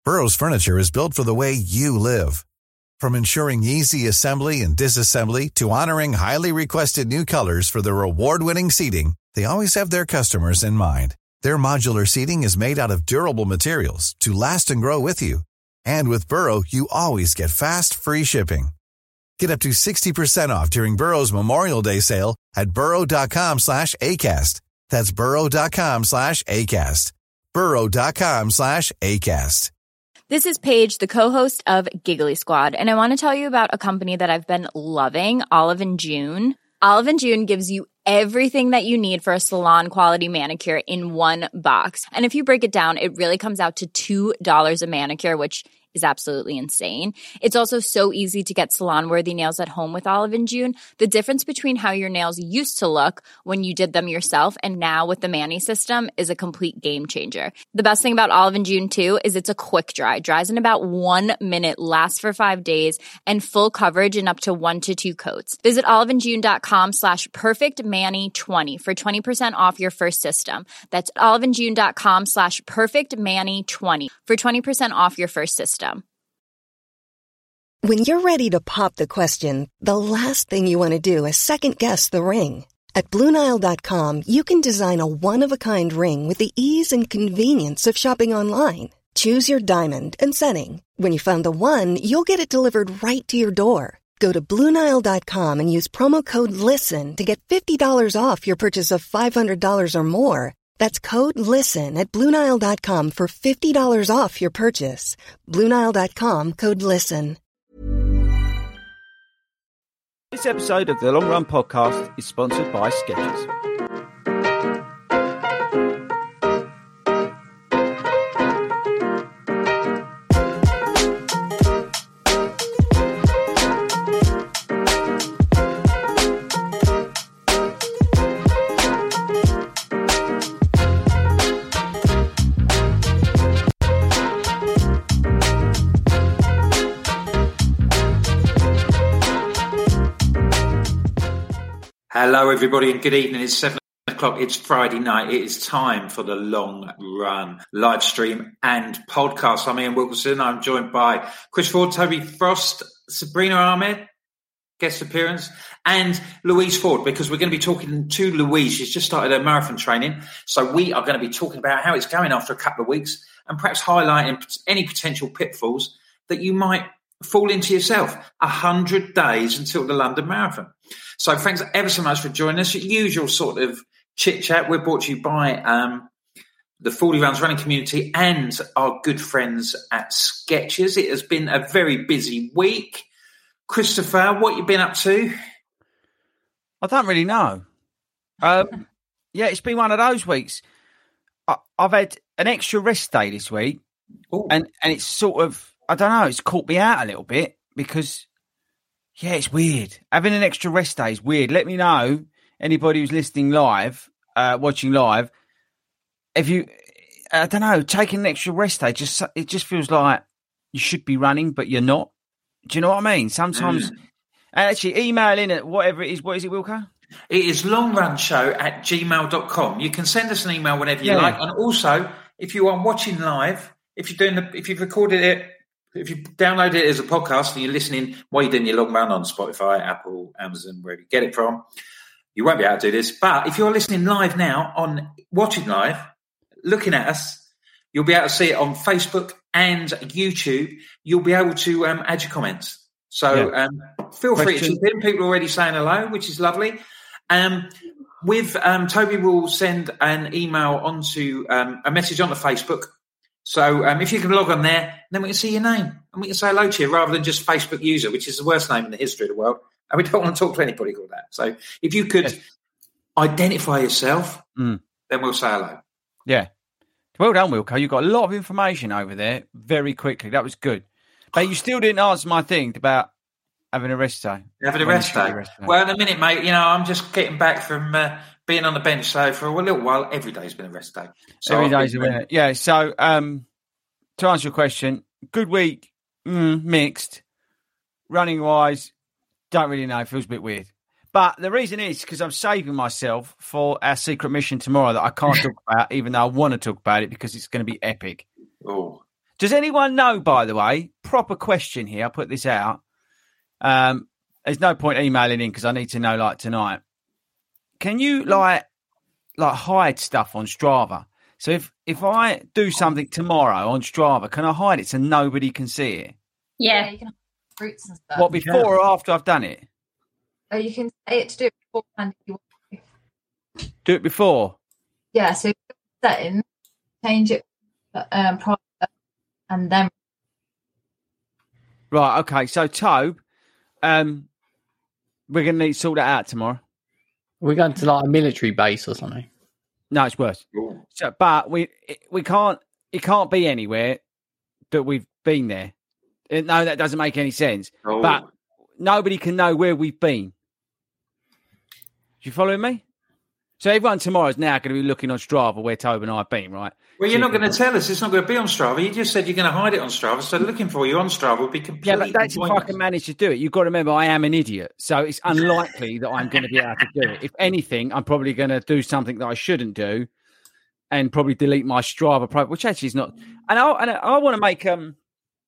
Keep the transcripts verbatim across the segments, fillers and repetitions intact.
Burrow's furniture is built for the way you live. From ensuring easy assembly and disassembly to honoring highly requested new colors for their award-winning seating, they always have their customers in mind. Their modular seating is made out of durable materials to last and grow with you. And with Burrow, you always get fast, free shipping. Get up to sixty percent off during Burrow's Memorial Day sale at burrow.com slash ACAST. That's burrow.com slash ACAST. burrow.com slash ACAST. This is Paige, the co-host of Giggly Squad, and I want to tell you about a company that I've been loving, Olive and June. Olive and June gives you everything that you need for a salon-quality manicure in one box. And if you break it down, it really comes out to two dollars a manicure, which is absolutely insane. It's also so easy to get salon-worthy nails at home with Olive and June. The difference between how your nails used to look when you did them yourself and now with the Mani system is a complete game changer. The best thing about Olive and June, too, is it's a quick dry. Dries in about one minute, lasts for five days, and full coverage in up to one to two coats. Visit oliveandjune.com slash perfectmani20 for twenty percent off your first system. That's oliveandjune.com slash perfectmani20 for twenty percent off your first system. When you're ready to pop the question, the last thing you want to do is second-guess the ring. At Blue Nile dot com, you can design a one-of-a-kind ring with the ease and convenience of shopping online. Choose your diamond and setting. When you find the one, you'll get it delivered right to your door. Go to Blue Nile dot com and use promo code LISTEN to get fifty dollars off your purchase of five hundred dollars or more. That's code LISTEN at Blue Nile dot com for fifty dollars off your purchase. Blue Nile dot com, code LISTEN. This episode of the Long Run Podcast is sponsored by Skechers. Hello, everybody, and good evening. It's seven o'clock. It's Friday night. It is time for the Long Run live stream and podcast. I'm Ian Wilkinson. I'm joined by Chris Ford, Toby Frost, Sabrina Ahmed, guest appearance, and Louise Ford, because we're going to be talking to Louise. She's just started her marathon training. So we are going to be talking about how it's going after a couple of weeks and perhaps highlighting any potential pitfalls that you might fall into yourself. A hundred days until the London Marathon. So thanks ever so much for joining us. Usual sort of chit-chat. We're brought to you by um, the forty Rounds running community and our good friends at Skechers. It has been a very busy week. Christopher, what you been up to? I don't really know. Um, yeah, it's been one of those weeks. I, I've had an extra rest day this week. Ooh. and and it's sort of, I don't know, it's caught me out a little bit because... Yeah, it's weird. Having an extra rest day is weird. Let me know, anybody who's listening live, uh, watching live, if you, I don't know, taking an extra rest day, just it just feels like you should be running, but you're not. Do you know what I mean? Sometimes, mm. actually, email in at whatever it is. What is it, Wilco? It is longrunshow at gmail dot com. You can send us an email whenever you yeah. like. And also, if you are watching live, if you're doing the, if you've recorded it, if you download it as a podcast and you're listening while you're doing your long run on Spotify, Apple, Amazon, wherever you get it from, you won't be able to do this. But if you're listening live now, on watching live, looking at us, you'll be able to see it on Facebook and YouTube. You'll be able to um, add your comments. So yeah. um, feel Question. free to chip in. People are already saying hello, which is lovely. Um, with um, Toby will send an email onto um, a message on the Facebook. So um, if you can log on there, then we can see your name and we can say hello to you rather than just Facebook user, which is the worst name in the history of the world. And we don't want to talk to anybody called that. So if you could yes. identify yourself, mm. then we'll say hello. Yeah. Well done, Wilco. You got a lot of information over there very quickly. That was good. But you still didn't answer my thing about having a rest day. Having a rest day. rest day. Well, in a minute, mate, you know, I'm just getting back from uh, being on the bench. So for a little while, every day's been a rest day. So every day's a minute. Yeah. So um, to answer your question, good week, mm, mixed. Running wise, don't really know. It feels a bit weird. But the reason is because I'm saving myself for our secret mission tomorrow that I can't talk about, even though I want to talk about it because it's going to be epic. Oh. Does anyone know, by the way, proper question here, I'll put this out. Um, there's no point emailing in because I need to know, like, tonight. Can you, like, like hide stuff on Strava? So if, if I do something tomorrow on Strava, can I hide it so nobody can see it? Yeah, you can hide fruits and stuff. What, before or after I've done it? Oh, you can say it to do it beforehand if you want to. Do it before? Yeah, so setting, change it um, private, and then. Right, okay. So, Tobe, um, we're going to need to sort that out tomorrow. We're going to like a military base or something. No, it's worse. So, but we we can't. It can't be anywhere that we've been there. No, that doesn't make any sense. Oh. But nobody can know where we've been. Do you follow me? So everyone tomorrow is now going to be looking on Strava where Tobe and I have been, right? Well, you're not going to tell us. It's not going to be on Strava. You just said you're going to hide it on Strava. So looking for you on Strava would be completely Yeah, but that's pointless. If I can manage to do it. You've got to remember, I am an idiot. So it's unlikely that I'm going to be able to do it. If anything, I'm probably going to do something that I shouldn't do and probably delete my Strava profile, which actually is not. And I, and I want to make... um.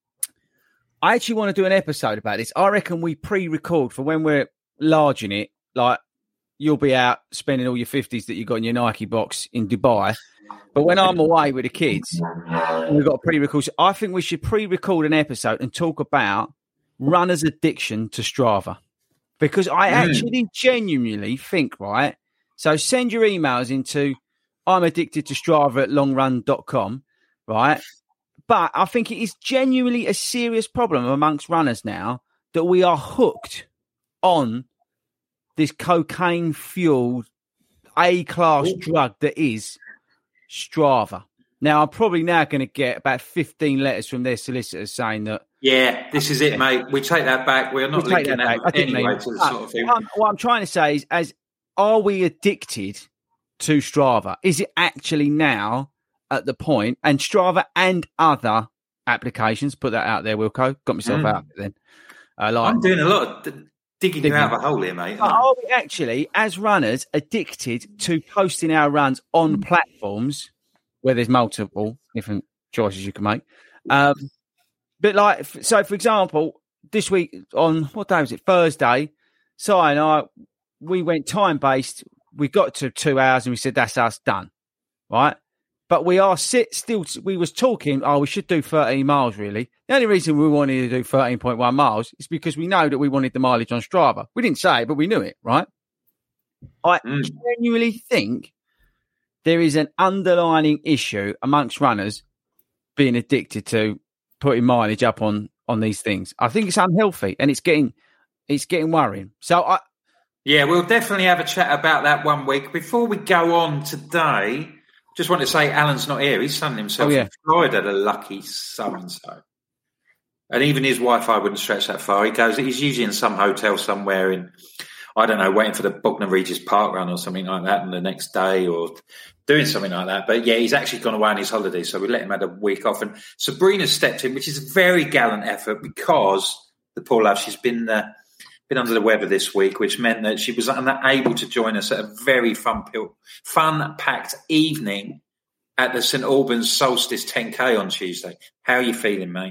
I actually want to do an episode about this. I reckon we pre-record for when we're large in it, like you'll be out spending all your fifties that you got in your Nike box in Dubai. But when I'm away with the kids, we've got a pre-record. So I think we should pre-record an episode and talk about runners' addiction to Strava. Because I actually mm. genuinely think, right? So send your emails into I'm addicted to Strava at long run dot com, right? But I think it is genuinely a serious problem amongst runners now that we are hooked on this cocaine-fueled A-class drug that is Strava. Now, I'm probably now going to get about fifteen letters from their solicitors saying that... Yeah, this is it, mate. We take that back. We're not linking that, that anyway to the sort of thing. What I'm, what I'm trying to say is, as are we addicted to Strava? Is it actually now... at the point, and Strava and other applications, put that out there, Wilco. Got myself mm. out then. Uh, like, I'm doing a lot of d- digging, digging you out of a hole here, mate. Are we actually, as runners, addicted to posting our runs on platforms where there's multiple different choices you can make? Um, but like, so for example, this week on, what day was it? Thursday, Si and I, we went time-based. We got to two hours and we said, that's us done, right? But we are sit still. We was talking. Oh, we should do thirteen miles. Really, the only reason we wanted to do thirteen point one miles is because we know that we wanted the mileage on Strava. We didn't say it, but we knew it, right? I mm. genuinely think there is an underlying issue amongst runners being addicted to putting mileage up on on these things. I think it's unhealthy, and it's getting it's getting worrying. So I, yeah, we'll definitely have a chat about that one week. Before we go on today. Just want to say Alan's not here. He's sunning himself oh, yeah. in Florida, the lucky so-and-so. And even his Wi-Fi wouldn't stretch that far. He goes, he's usually in some hotel somewhere in, I don't know, waiting for the Bognor Regis Park run or something like that, and the next day or doing something like that. But yeah, he's actually gone away on his holiday, so we let him have a week off. And Sabrina stepped in, which is a very gallant effort because the poor love, she's been... Uh, been under the weather this week, which meant that she was unable to join us at a very fun, fun-packed evening at the St Albans Solstice ten K on Tuesday. How are you feeling, mate?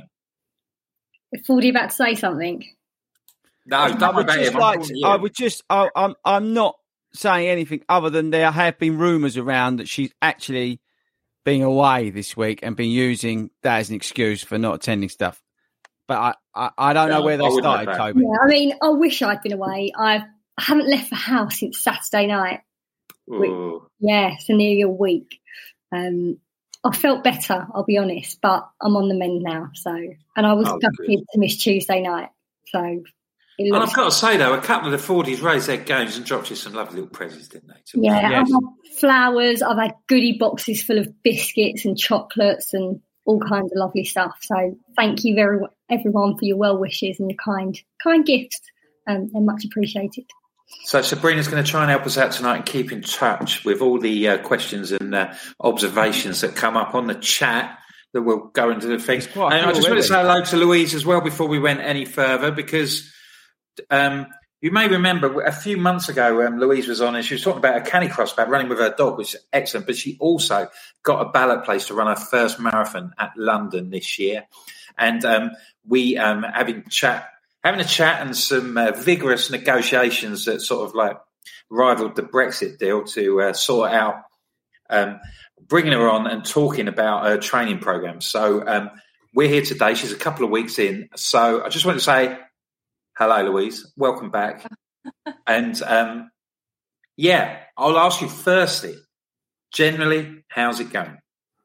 I thought you were about to say something. No, don't worry about it. Like, I would just, I, I'm, I'm not saying anything other than there have been rumours around that she's actually been away this week and been using that as an excuse for not attending stuff. But I, I, I don't know where they started, Toby. Yeah, I mean, I wish I'd been away. I've, I haven't left the house since Saturday night. Which, yeah, so nearly a week. Um, I felt better, I'll be honest, but I'm on the mend now. So, and I was oh, gutted to miss Tuesday night. So, it and I've got to say though, a couple of the Fordies raised their games and dropped you some lovely little presents, didn't they? Yeah, yes. I've had flowers. I've had goodie boxes full of biscuits and chocolates and all kinds of lovely stuff. So, thank you very much. Everyone for your well wishes and your kind kind gifts. Um, they're much appreciated. So Sabrina's going to try and help us out tonight and keep in touch with all the uh, questions and uh, observations that come up on the chat that will go into the things. And I just want to say hello to Louise as well before we went any further because um, You may remember a few months ago, um, Louise was on and she was talking about a canicross, about running with her dog, which is excellent. But she also got a ballot place to run her first marathon at London this year. And um, we um, having chat, having a chat and some uh, vigorous negotiations that sort of like rivaled the Brexit deal to uh, sort out um, bringing her on and talking about her training program. So um, we're here today. She's a couple of weeks in. So I just want to say, hello, Louise. Welcome back. And, um, yeah, I'll ask you firstly, generally, how's it going?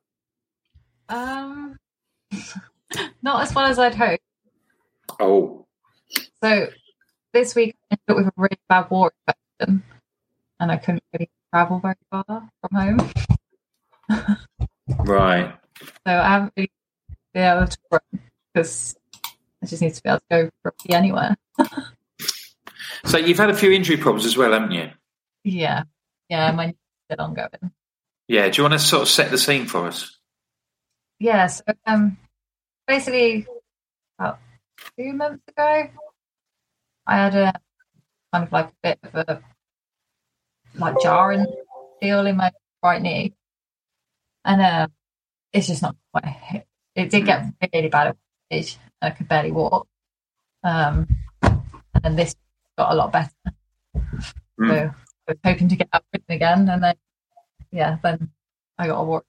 Um, not as well as I'd hoped. Oh. So this week I ended up with a really bad water infection and I couldn't really travel very far from home. Right. So I haven't really been able to run because I just need to be able to go roughly anywhere. So you've had a few injury problems as well, haven't you? Yeah. Yeah, my knee's still ongoing. Yeah, do you want to sort of set the scene for us? Yeah, so um, basically about two months ago, I had a kind of like a bit of a like jarring feel in my right knee. And uh, it's just not my hip. It did get really bad at one stage. I could barely walk. Um, and then this got a lot better. Mm. So I was hoping to get up with it again, and then yeah, then I got a walk.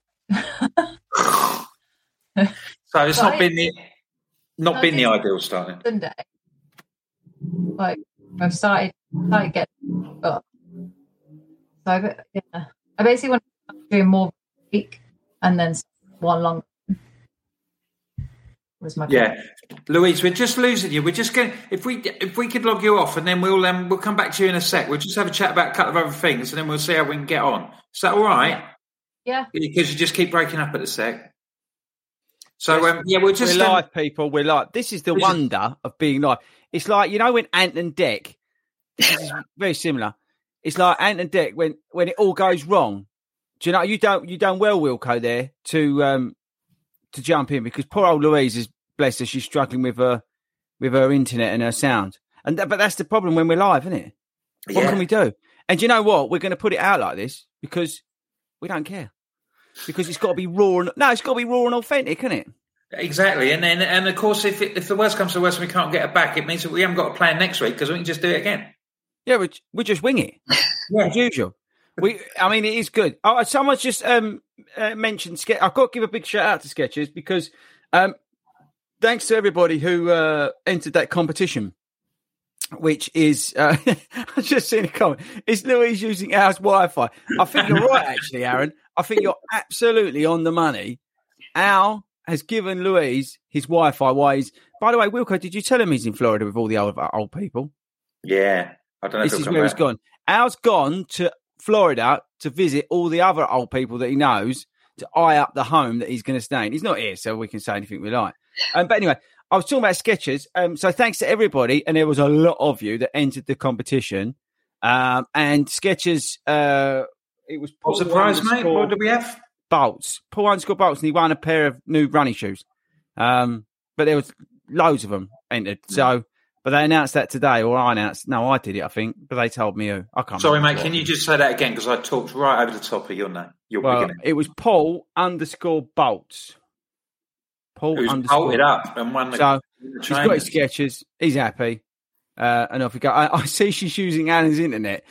So it's not been the not been the ideal starting. Sunday, like I've started started getting up. So I, yeah, I basically want to do more week and then one long. Was my yeah, Louise, we're just losing you. We're just going. If we if we could log you off, and then we'll um, we'll come back to you in a sec. We'll just have a chat about a couple of other things, and then we'll see how we can get on. Is that all right? Yeah. Because you just keep breaking up at the sec. So um, yeah, we'll just we're um, live, people. We're live. This is the wonder of being live. It's like, you know, when Ant and Dec. This is very similar. It's like Ant and Dec when when it all goes wrong. Do you know you don't you done well, Wilco, there to um to jump in, because poor old Louise is, bless her, she's struggling with her with her internet and her sound. And th- but that's the problem when we're live, isn't it? What yeah. can we do? And do you know what? We're going to put it out like this because we don't care. Because it's got to be raw and no, it's got to be raw and authentic, isn't it? Exactly. And then and of course, if it, if the worst comes to the worst and we can't get it back, it means that we haven't got a plan next week because we can just do it again. Yeah, we we just wing it yeah. as usual. We, I mean, it is good. Oh, someone's just um, uh, mentioned. Ske- I've got to give a big shout out to Skechers because um, thanks to everybody who uh, entered that competition, which is uh, I've just seen a comment. Is Louise using ours Wi-Fi? I think you're right, actually, Aaron. I think you're absolutely on the money. Al has given Louise his Wi-Fi. Why he's, by the way, Wilco, did you tell him he's in Florida with all the old old people? Yeah, I don't know. This is where he's gone. Al's gone to Florida to visit all the other old people that he knows to eye up the home that he's going to stay in. He's not here, so we can say anything we like. Um, but anyway, I was talking about Skechers. Um, so thanks to everybody, and there was a lot of you that entered the competition. Um, and Skechers, uh, it was Paul. Surprise, mate. What did we have? Bolts. Paul underscore Bolts, and he won a pair of new running shoes. Um, but there was loads of them entered. So. But they announced that today, or I announced. No, I did it, I think. But they told me who. I can't. Sorry, mate. Can you just say that again? Because I talked right over the top of your name. Your well, beginning. It was Paul underscore Bolts. Paul Who's underscore bolted up and won the. So he's got his Skechers. He's happy, uh, and off we go. I, I see she's using Alan's internet.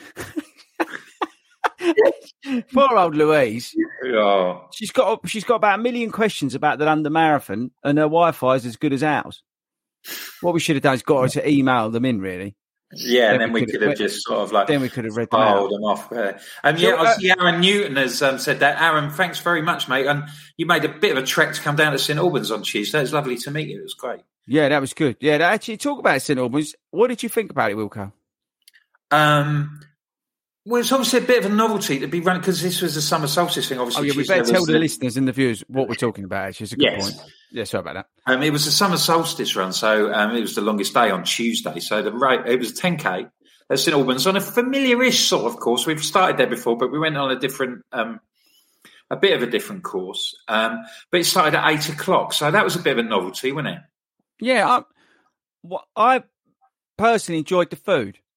Poor old Louise. Oh. She's got she's got about a million questions about the London Marathon, and her Wi-Fi is as good as ours. What we should have done is got her to email them in, really. Yeah, then and then we, we could have read, just sort of like then we could have read them, out. them off. Uh, and yeah, I see Aaron Newton has um, said that. Aaron, thanks very much, mate. And you made a bit of a trek to come down to St Albans on Tuesday. It was lovely to meet you. It was great. Yeah, that was good. Yeah, actually, talk about St Albans. What did you think about it, Wilco? Um. Well, it's obviously a bit of a novelty to be running because this was the summer solstice thing. Obviously, oh yeah, we better tell the, the listeners and the viewers what we're talking about. Actually, it's a good yes. point. Yeah, sorry about that. Um, it was the summer solstice run, so um, it was the longest day on Tuesday. So the rate it was ten k at St Albans on a familiar-ish sort of course. We've started there before, but we went on a different, um, a bit of a different course. Um, but it started at eight o'clock, so that was a bit of a novelty, wasn't it? Yeah, I, well, I personally enjoyed the food.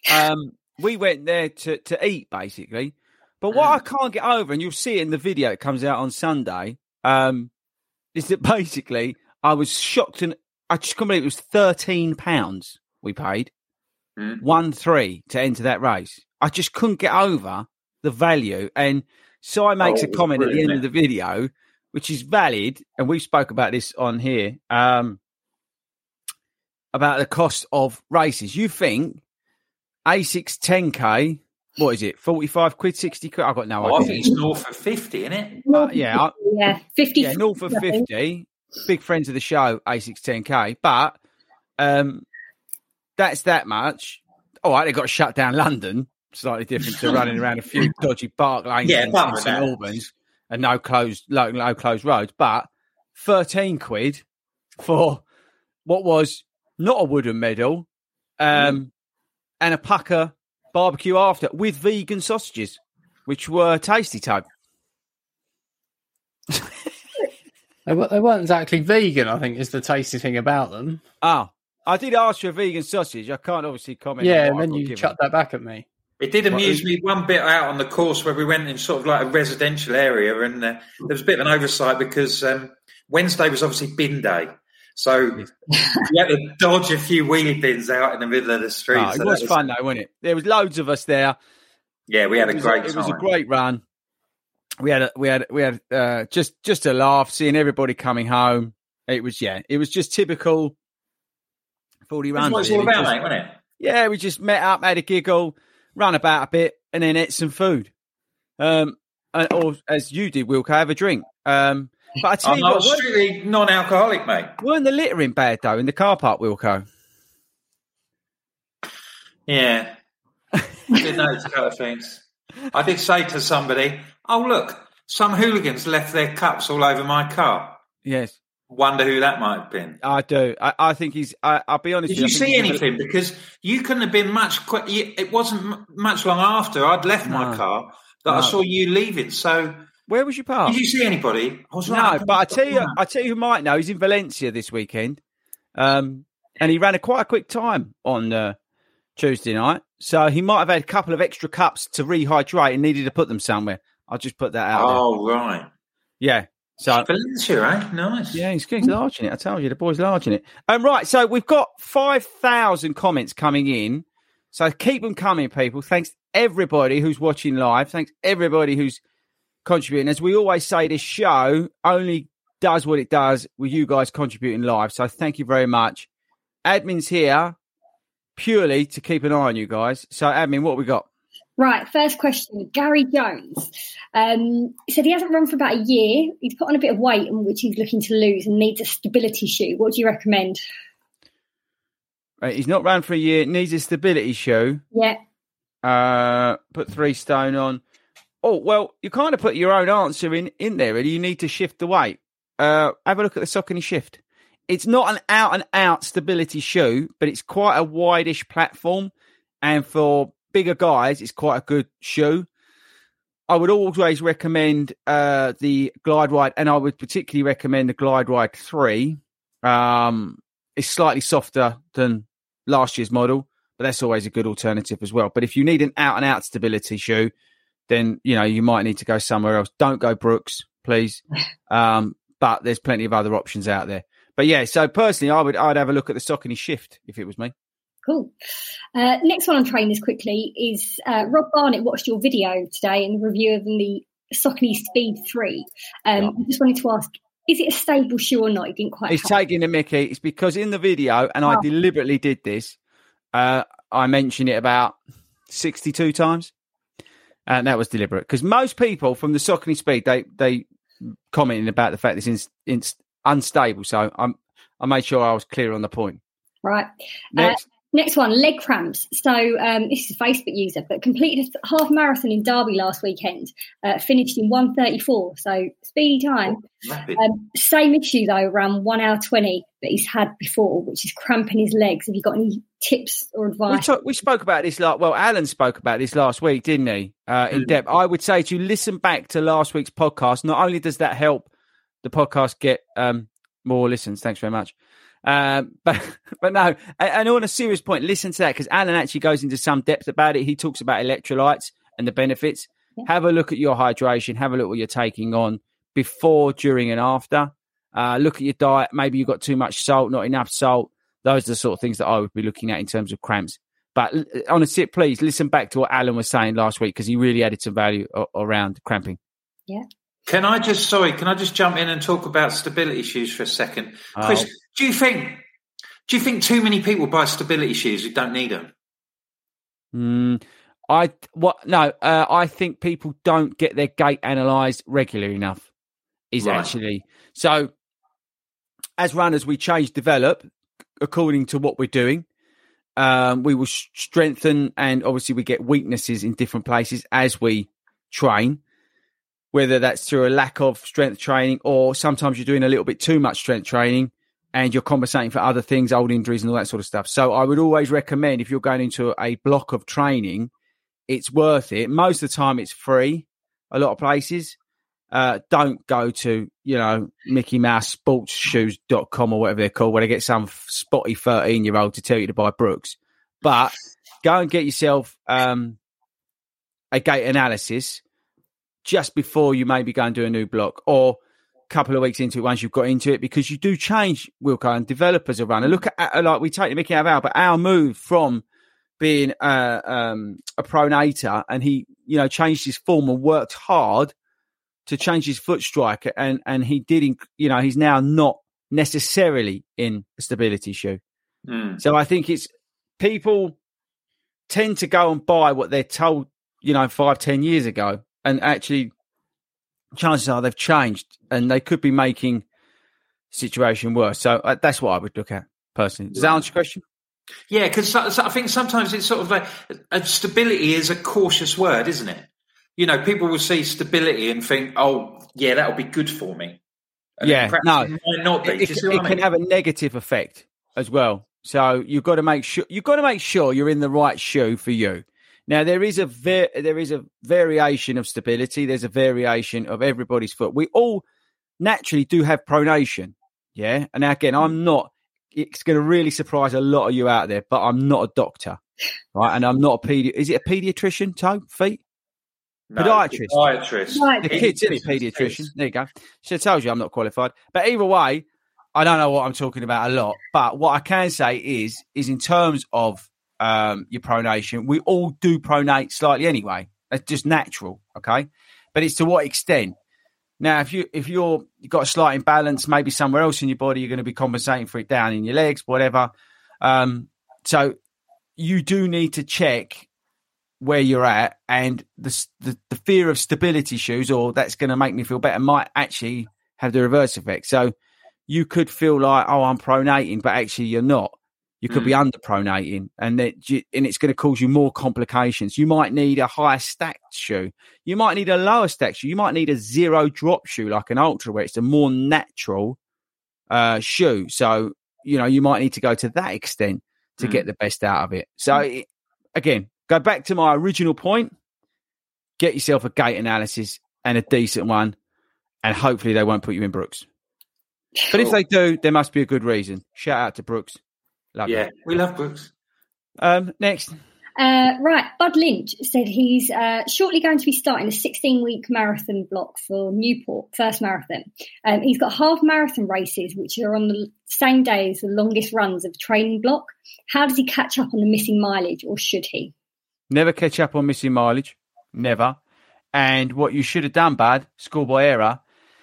Um, we went there to, to eat, basically. But what I can't get over, and you'll see it in the video that comes out on Sunday, um, is that basically I was shocked, and I just couldn't believe it was thirteen pounds we paid, mm. one three to enter that race. I just couldn't get over the value. And Si makes oh, a comment at the end of the video, which is valid, and we spoke about this on here, um, about the cost of races. You think A six ten K, what is it, forty-five quid, sixty quid? I've got no oh, idea. I think it's north of fifty, isn't it? Uh, yeah. I, yeah, fifty. Yeah, north of fifty. Big friends of the show, A six ten K. But um, that's that much. All right, they've got to shut down London. Slightly different to running around a few dodgy park lanes yeah, in, in St Albans and no closed, no, no closed roads. But thirteen quid for what was not a wooden medal um, mm. and a pucker barbecue after with vegan sausages, which were tasty type. they, they weren't exactly vegan, I think, is the tasty thing about them. Oh, I did ask for a vegan sausage. I can't obviously comment. Yeah, and then you chucked that back at me. It did amuse me one bit out on the course where we went in sort of like a residential area, and uh, there was a bit of an oversight because um, Wednesday was obviously bin day. So you had to dodge a few wheelie bins out in the middle of the street. Oh, it so was, was fun, though, wasn't it? There was loads of us there. Yeah, we had it a great a, time. It was a great run. We had a, we had we had uh, just just a laugh, seeing everybody coming home. It was yeah, it was just typical forty runs. That's what it's all about, just, mate, wasn't it? Yeah, we just met up, had a giggle, run about a bit, and then ate some food. Um, and, or as you did, Wilco, have a drink. Um. But I tell I'm you not what, strictly non-alcoholic, mate. Weren't the littering bad, though, in the car park, Wilco? Yeah. I did notice a couple of things. I did say to somebody, oh, look, some hooligans left their cups all over my car. Yes. Wonder who that might have been. I do. I, I think he's, I, I'll be honest Did with you you. see anything? A... Because you couldn't have been much, quick. It wasn't much long after I'd left no. my car that no. I saw you leaving, so... Where was your park? Did you see anybody? I was no, right, but I tell you, I tell you who might know. He's in Valencia this weekend, um, and he ran a quite a quick time on uh, Tuesday night. So he might have had a couple of extra cups to rehydrate and needed to put them somewhere. I'll just put that out. Oh there. right, yeah. So Valencia, eh? Nice. Yeah, he's, he's large in it. I told you, the boy's large in it. Um, right. So we've got five thousand comments coming in. So keep them coming, people. Thanks everybody who's watching live. Thanks everybody who's contributing. As we always say, this show only does what it does with you guys contributing live. So thank you very much. Admin's here purely to keep an eye on you guys. So admin, what we got? Right, first question. Gary Jones um, he said he hasn't run for about a year. He's put on a bit of weight, which he's looking to lose, and needs a stability shoe. What do you recommend? Right, he's not run for a year. Needs a stability shoe. Yeah. Uh, put three stone on. Oh, well, you kind of put your own answer in, in there, really. You need to shift the weight. Uh, have a look at the Saucony Shift. It's not an out-and-out stability shoe, but it's quite a wide-ish platform. And for bigger guys, it's quite a good shoe. I would always recommend uh, the Glide Ride, and I would particularly recommend the Glide Ride three. Um, it's slightly softer than last year's model, but that's always a good alternative as well. But if you need an out-and-out stability shoe, then, you know, you might need to go somewhere else. Don't go Brooks, please. Um, but there's plenty of other options out there. But yeah, so personally, I would I'd have a look at the Saucony Shift if it was me. Cool. Uh, next one on trainers quickly is uh, Rob Barnett watched your video today in the review of the Saucony Speed three. Um, yeah. I just wanted to ask, is it a stable shoe or not? He didn't quite. He's taking the mickey. It's because in the video, and oh. I deliberately did this, uh, I mentioned it about sixty-two times. And that was deliberate because most people from the Saucony Speed, they they commented about the fact it's in, in, unstable. So I'm I made sure I was clear on the point. Right. Next. Uh, next one, leg cramps. So um, this is a Facebook user, but completed a half marathon in Derby last weekend. Uh, finished in one thirty-four. So speedy time. Um, same issue though, around one hour twenty that he's had before, which is cramping his legs. Have you got any tips or advice? We, talk, we spoke about this, like, well, Alan spoke about this last week, didn't he? Uh, in mm. depth. I would say to listen back to last week's podcast. Not only does that help the podcast get um, More listens. Thanks very much. Um, but but no, and, and on a serious point, listen to that because Alan actually goes into some depth about it. He talks about electrolytes and the benefits. Yeah. Have a look at your hydration. Have a look at what you're taking on before, during, and after. Uh, look at your diet. Maybe you've got too much salt, not enough salt. Those are the sort of things that I would be looking at in terms of cramps. But on a sip, please listen back to what Alan was saying last week because he really added some value o- around cramping. Yeah. Can I just, sorry, can I just jump in and talk about stability shoes for a second? Chris, oh. do you think, do you think too many people buy stability shoes who don't need them? Mm, I, what, no, uh, I think people don't get their gait analysed regularly enough is right. actually. So as runners, we change, develop according to what we're doing. Um, we will strengthen and obviously we get weaknesses in different places as we train. Whether that's through a lack of strength training or sometimes you're doing a little bit too much strength training and you're compensating for other things, old injuries and all that sort of stuff. So I would always recommend if you're going into a block of training, it's worth it. Most of the time it's free, a lot of places. Uh, don't go to, you know, Mickey Mouse Sports Shoes dot com or whatever they're called where they get some spotty thirteen-year-old to tell you to buy Brooks. But go and get yourself um, a gait analysis just before you maybe go and do a new block or a couple of weeks into it once you've got into it because you do change, Wilco, and develop as a runner. Look at, like we take the Mickey out of our, but our move from being uh, um, a pronator and he, you know, changed his form and worked hard to change his foot strike and, and he did, you know, he's now not necessarily in a stability shoe. Mm. So I think it's people tend to go and buy what they're told, you know, five, ten years ago. And actually, chances are they've changed and they could be making the situation worse. So uh, that's what I would look at personally. Does that answer your question? Yeah, because so, so I think sometimes it's sort of like uh, stability is a cautious word, isn't it? You know, people will see stability and think, oh, yeah, that'll be good for me. And yeah, no, it might not be. It, it, it can have a negative effect as well. So you've got to make sure you've got to make sure you're in the right shoe for you. Now, there is a ver- there is a variation of stability. There's a variation of everybody's foot. We all naturally do have pronation, yeah? And now, again, I'm not – it's going to really surprise a lot of you out there, but I'm not a doctor, right? And I'm not a pedi- – is it a paediatrician, Toe, feet? No, podiatrist. Podiatrist. The kid's in it, paediatrician. There you go. She tells you I'm not qualified. But either way, I don't know what I'm talking about a lot. But what I can say is, is in terms of – Um, your pronation, we all do pronate slightly anyway. That's just natural, okay? But it's to what extent? Now, if you if you're you've got a slight imbalance, maybe somewhere else in your body, you're going to be compensating for it down in your legs, whatever. Um, so you do need to check where you're at, and the the, the fear of stability shoes, or that's going to make me feel better, might actually have the reverse effect. So you could feel like, oh, I'm pronating, but actually you're not. You could mm. be underpronating, and that and it's going to cause you more complications. You might need a higher stacked shoe. You might need a lower stacked shoe. You might need a zero drop shoe like an Ultra, where it's a more natural uh, shoe. So, you know, you might need to go to that extent to mm. get the best out of it. So, mm. it, again, go back to my original point. Get yourself a gait analysis and a decent one, and hopefully they won't put you in Brooks. Sure. But if they do, there must be a good reason. Shout out to Brooks. Love yeah, it. We love Brooks. Um, next. Uh, right, Bud Lynch said he's uh, shortly going to be starting a sixteen-week marathon block for Newport, first marathon. Um, he's got half marathon races, which are on the same day as the longest runs of the training block. How does he catch up on the missing mileage, or should he? Never catch up on missing mileage. Never. And what you should have done, Bud, schoolboy error,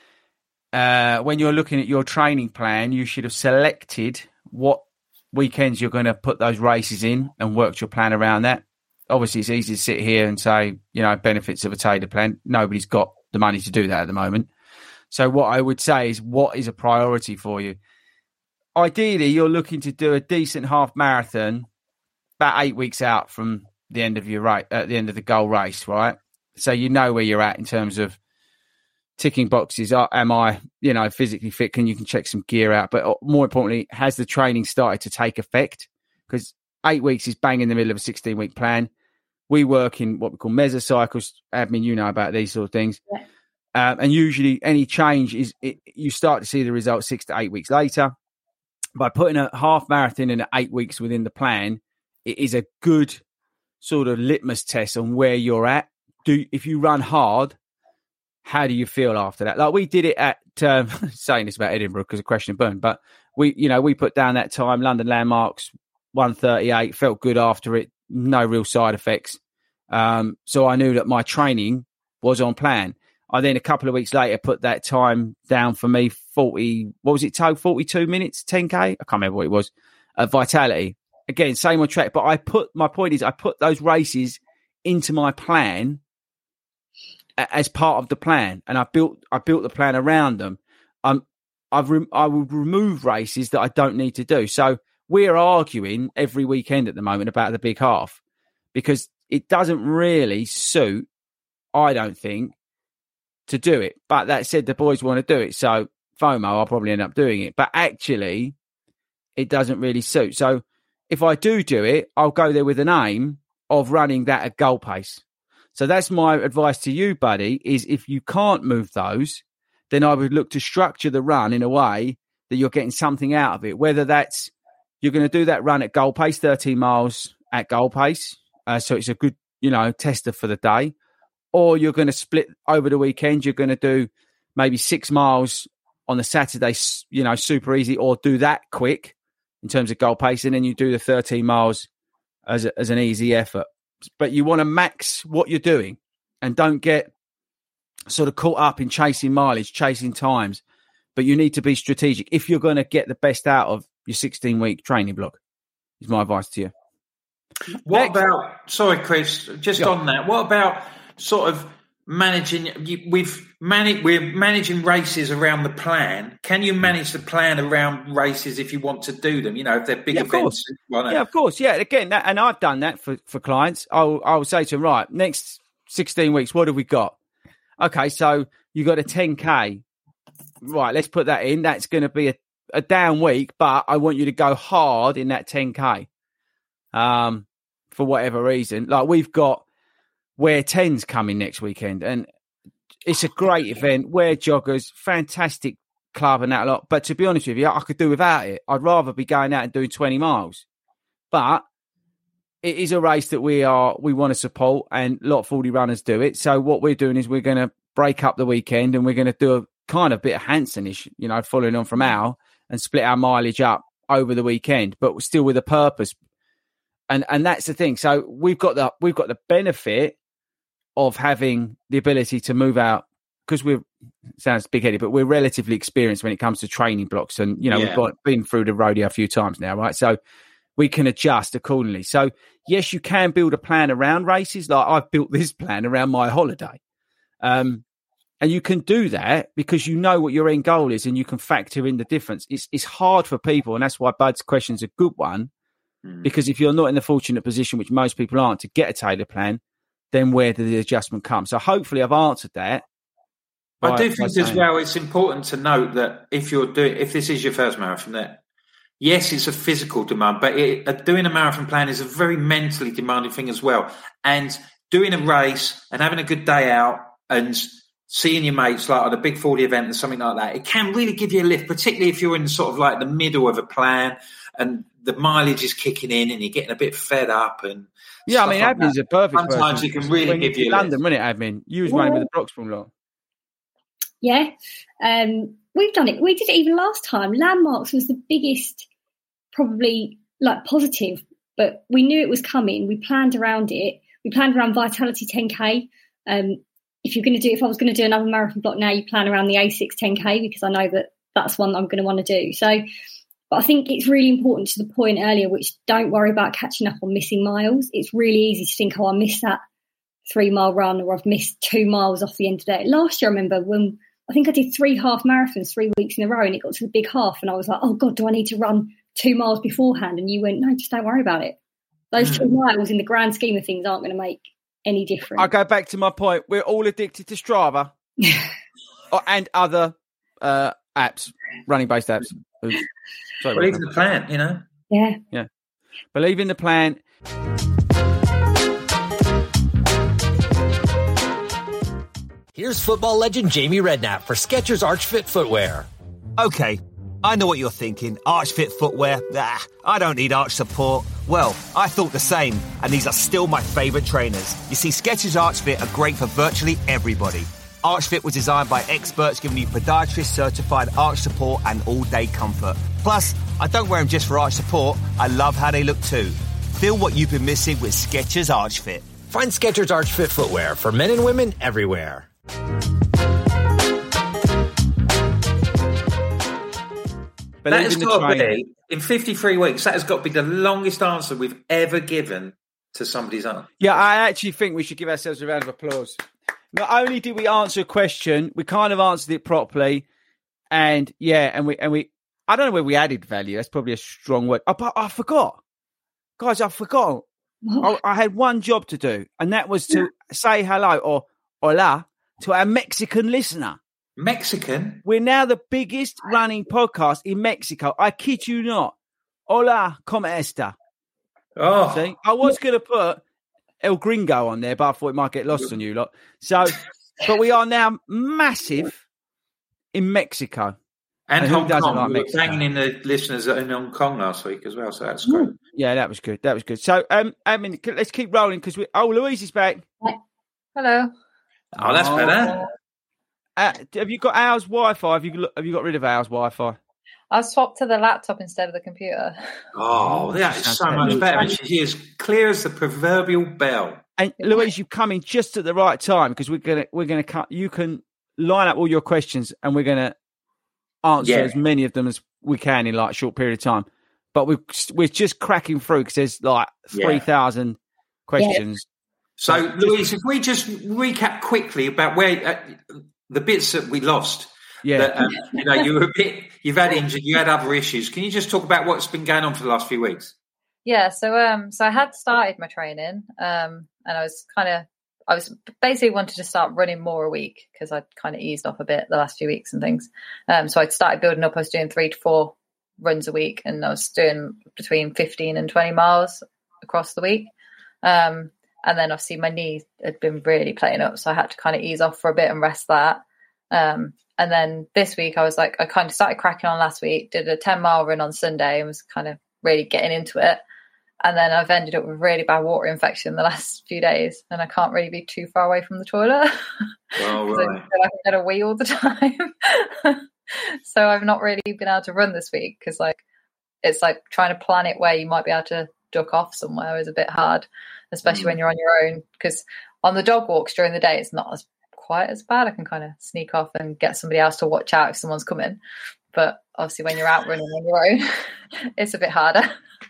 uh, when you're looking at your training plan, you should have selected what weekends you're going to put those races in and worked your plan around that. Obviously, it's easy to sit here and say, you know, benefits of a tailored plan. Nobody's got the money to do that at the moment. So what I would say is, what is a priority for you? Ideally, you're looking to do a decent half marathon about eight weeks out from the end of your race, at the end of the goal race, right? So you know where you're at in terms of ticking boxes. Am I, you know, physically fit? Can you can check some gear out? But more importantly, has the training started to take effect? Because eight weeks is bang in the middle of a sixteen-week plan. We work in what we call mesocycles. Admin, you know about these sort of things. Yeah. Um, and usually any change is it, you start to see the results six to eight weeks later. By putting a half marathon in at eight weeks within the plan, it is a good sort of litmus test on where you're at. Do if you run hard, how do you feel after that? Like we did it at um, saying this about Edinburgh because of Question Burn, but we, you know, we put down that time London Landmarks one thirty-eight, felt good after it, no real side effects. Um, so I knew that my training was on plan. I then a couple of weeks later put that time down for me forty. What was it? Toe forty-two minutes, ten k. I can't remember what it was. At Vitality again, same on track. But I put my point is I put those races into my plan as part of the plan, and I built I built the plan around them. Um, I've re- I will remove races that I don't need to do. So we're arguing every weekend at the moment about the big half because it doesn't really suit, I don't think, to do it. But that said, the boys want to do it, so FOMO, I'll probably end up doing it. But actually, it doesn't really suit. So if I do do it, I'll go there with an aim of running that at goal pace. So that's my advice to you, buddy, is if you can't move those, then I would look to structure the run in a way that you're getting something out of it, whether that's you're going to do that run at goal pace, thirteen miles at goal pace. Uh, so it's a good, you know, tester for the day. Or you're going to split over the weekend. You're going to do maybe six miles on the Saturday, you know, super easy, or do that quick in terms of goal pace. And then you do the thirteen miles as a, as an easy effort. But you want to max what you're doing and don't get sort of caught up in chasing mileage, chasing times. But you need to be strategic if you're going to get the best out of your sixteen-week training block, is my advice to you. What Next. about, sorry, Chris, just yeah. on that, what about sort of managing, you, we've managed, we're managing races around the plan. Can you manage the plan around races if you want to do them? You know, if they're big yeah, of events. Course. Yeah, of course. Yeah, again, that, and I've done that for, for clients. I'll, I'll say to them, right, next sixteen weeks, what have we got? Okay, so you got a ten K. Right, let's put that in. That's going to be a, a down week, but I want you to go hard in that ten K um, for whatever reason. Like we've got Wear tens coming next weekend, and it's a great event. Wear joggers, fantastic club and that a lot. But to be honest with you, I could do without it. I'd rather be going out and doing twenty miles. But it is a race that we are we want to support, and a lot of forty runners do it. So what we're doing is we're going to break up the weekend, and we're going to do a kind of bit of Hanson-ish, you know, following on from Al, and split our mileage up over the weekend, but still with a purpose. And and that's the thing. So we've got the we've got the benefit of having the ability to move out, because we're sounds big-headed, but we're relatively experienced when it comes to training blocks, and you know yeah. we've got, been through the rodeo a few times now, right? So we can adjust accordingly. So yes, you can build a plan around races. Like I've built this plan around my holiday, um, and you can do that because you know what your end goal is, and you can factor in the difference. It's it's hard for people, and that's why Bud's question's a good one, mm. because if you're not in the fortunate position, which most people aren't, to get a tailored plan, then where did the adjustment come? So hopefully I've answered that. I by, do think as well it's important to note that if you're doing, if this is your first marathon, that yes, it's a physical demand, but it, uh, doing a marathon plan is a very mentally demanding thing as well. And doing a race and having a good day out and seeing your mates like at a big forty event or something like that, it can really give you a lift, particularly if you're in sort of like the middle of a plan and the mileage is kicking in and you're getting a bit fed up. And yeah, I mean, like admin's that. a perfect Sometimes person. it can really when give you a London, lift. wasn't it, admin? You was running with the Broxbourne lot. Yeah, um, we've done it. We did it even last time. Landmarks was the biggest, probably like positive, but we knew it was coming. We planned around it. We planned around Vitality ten K. Um, if you're going to do, if I was going to do another marathon block now, you plan around the A six ten K because I know that that's one I'm going to want to do. So, but I think it's really important to the point earlier, which don't worry about catching up on missing miles. It's really easy to think, oh, I missed that three mile run, or I've missed two miles off the end of the day. Last year, I remember when I think I did three half marathons three weeks in a row, and it got to the big half, and I was like, oh God, do I need to run two miles beforehand? And you went, no, just don't worry about it. Those two miles in the grand scheme of things aren't going to make any difference. I go back to my point. We're all addicted to Strava and other uh, apps, running-based apps. Sorry, Believe in the plan, you know? Yeah. Yeah. Believe in the plan. here's football legend Jamie Redknapp for Skechers Arch Fit footwear. Okay, I know what you're thinking. Arch Fit footwear? Ah, I don't need arch support. Well, I thought the same, and these are still my favourite trainers. You see, Skechers Arch Fit are great for virtually everybody. Arch Fit was designed by experts giving you podiatrist-certified arch support and all-day comfort. Plus, I don't wear them just for arch support. I love how they look too. Feel what you've been missing with Skechers Arch Fit. Find Skechers Arch Fit footwear for men and women everywhere. That has got to be, in fifty-three weeks, that has got to be the longest answer we've ever given to somebody's answer. Yeah, I actually think we should give ourselves a round of applause. Not only did we answer a question, we kind of answered it properly. And yeah, and we, and we, I don't know where we added value. That's probably a strong word. I, I forgot. Guys, I forgot. I, I had one job to do, and that was to say hello or hola to our Mexican listener. Mexican? We're now the biggest running podcast in Mexico. I kid you not. Hola, ¿cómo está? Oh. See, I was going to put El Gringo on there, but I thought it might get lost on you lot. So, but we are now massive in Mexico. And, and Hong Kong. Like we were banging in the listeners in Hong Kong last week as well, so that's great. Yeah, that was good. That was good. So, um, I mean, let's keep rolling because we. Oh, Louise is back. Hello. Oh, that's oh. better. Uh, have you got ours Wi-Fi? Have you have you got rid of ours Wi-Fi? I swapped to the laptop instead of the computer. Oh, that is so much better. And she is clear as the proverbial bell. And Louise, you come in just at the right time because we're gonna we're gonna cut. You can line up all your questions, and we're gonna answer yeah. as many of them as we can in like a short period of time. But we're we're just cracking through because there's like three thousand yeah. questions. Yeah. So, so Louise, if we just recap quickly about where uh, the bits that we lost. Yeah, that, um, you know, you were a bit. You've had injured. You had other issues. Can you just talk about what's been going on for the last few weeks? Yeah. So, um, so I had started my training, um, and I was kind of, I was basically wanted to start running more a week because I'd kind of eased off a bit the last few weeks and things. Um, so I'd started building up. I was doing three to four runs a week, and I was doing between fifteen and twenty miles across the week. Um, and then obviously my knee had been really playing up, so I had to kind of ease off for a bit and rest that. Um, And then this week I was like, I kind of started cracking on last week, did a ten mile run on Sunday and was kind of really getting into it. And then I've ended up with really bad water infection the last few days, and I can't really be too far away from the toilet. Oh, right. I feel like I get a wee all the time. So I've not really been able to run this week because like, it's like trying to plan it where you might be able to duck off somewhere is a bit hard, especially mm. when you're on your own. Because on the dog walks during the day, it's not as quite as bad. I can kind of sneak off and get somebody else to watch out if someone's coming, but obviously when you're out running on your own it's a bit harder.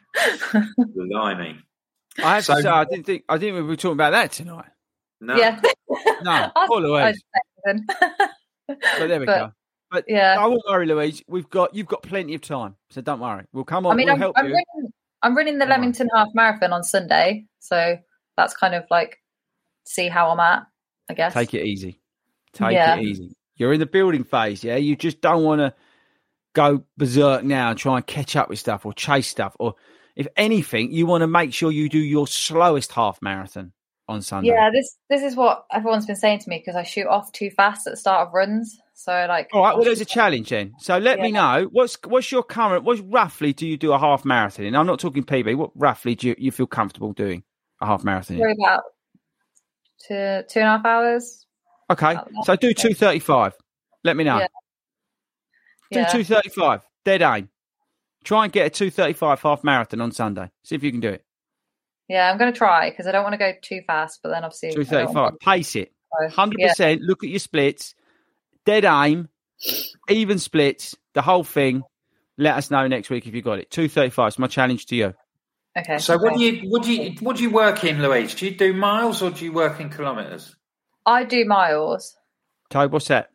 Blimey. I have so, to say I didn't think I didn't think we were talking about that tonight. No. Yeah. No, poor Louise. But there we but, go. But yeah, I won't worry, Louise. We've got you've got plenty of time, so don't worry. We'll come on. I mean, we'll I'm, help I'm you. running, I'm running the Leamington Half Marathon on Sunday, so that's kind of like see how I'm at. I guess. Take it easy. Take yeah. it easy. You're in the building phase, yeah? You just don't want to go berserk now and try and catch up with stuff or chase stuff. Or if anything, you want to make sure you do your slowest half marathon on Sunday. Yeah, this this is what everyone's been saying to me because I shoot off too fast at the start of runs. So like, all right, well, there's a challenge then. So let yeah. me know what's what's your current. What roughly do you do a half marathon in? I'm not talking P B. What roughly do you, you feel comfortable doing a half marathon in? About two two and a half hours. Okay, so do two thirty-five. Let me know. Yeah. Do yeah. two thirty-five. Dead aim. Try and get a two thirty-five half marathon on Sunday. See if you can do it. Yeah, I'm going to try because I don't want to go too fast, but then obviously two thirty-five. To... Pace it. one hundred percent. Yeah. Look at your splits. Dead aim. Even splits. The whole thing. Let us know next week if you got it. two thirty-five is my challenge to you. Okay. So okay. what do you what do you what do you work in, Louise? Do you do miles or do you work in kilometres? I do miles. Toby, what's that?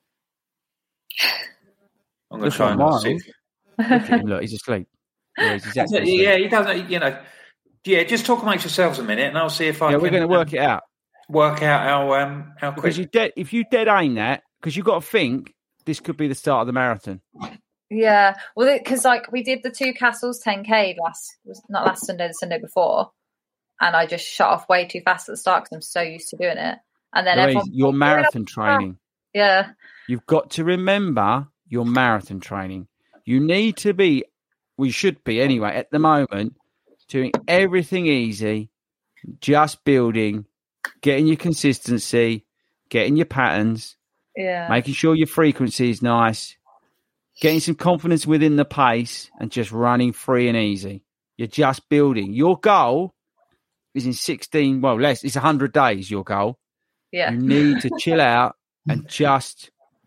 I'm going to try and miles. Look at him, look, he's asleep. Yeah, he's asleep. yeah, he doesn't, you know. Yeah, just talk amongst yourselves a minute and I'll see if I yeah, can. Yeah, we're going to work um, it out. Work out how, um, how quick. Because you dead, if you dead aim that, because you've got to think this could be the start of the marathon. Yeah, well, because like we did the Two Castles ten K last, was not last Sunday, the Sunday before, and I just shot off way too fast at the start because I'm so used to doing it. And then Louise, everyone, your marathon training. Yeah. You've got to remember your marathon training. You need to be, we should be anyway, at the moment, doing everything easy, just building, getting your consistency, getting your patterns, yeah, making sure your frequency is nice, getting some confidence within the pace, and just running free and easy. You're just building. Your goal is in sixteen, well, less, it's one hundred days, your goal. Yeah. You need to chill out and just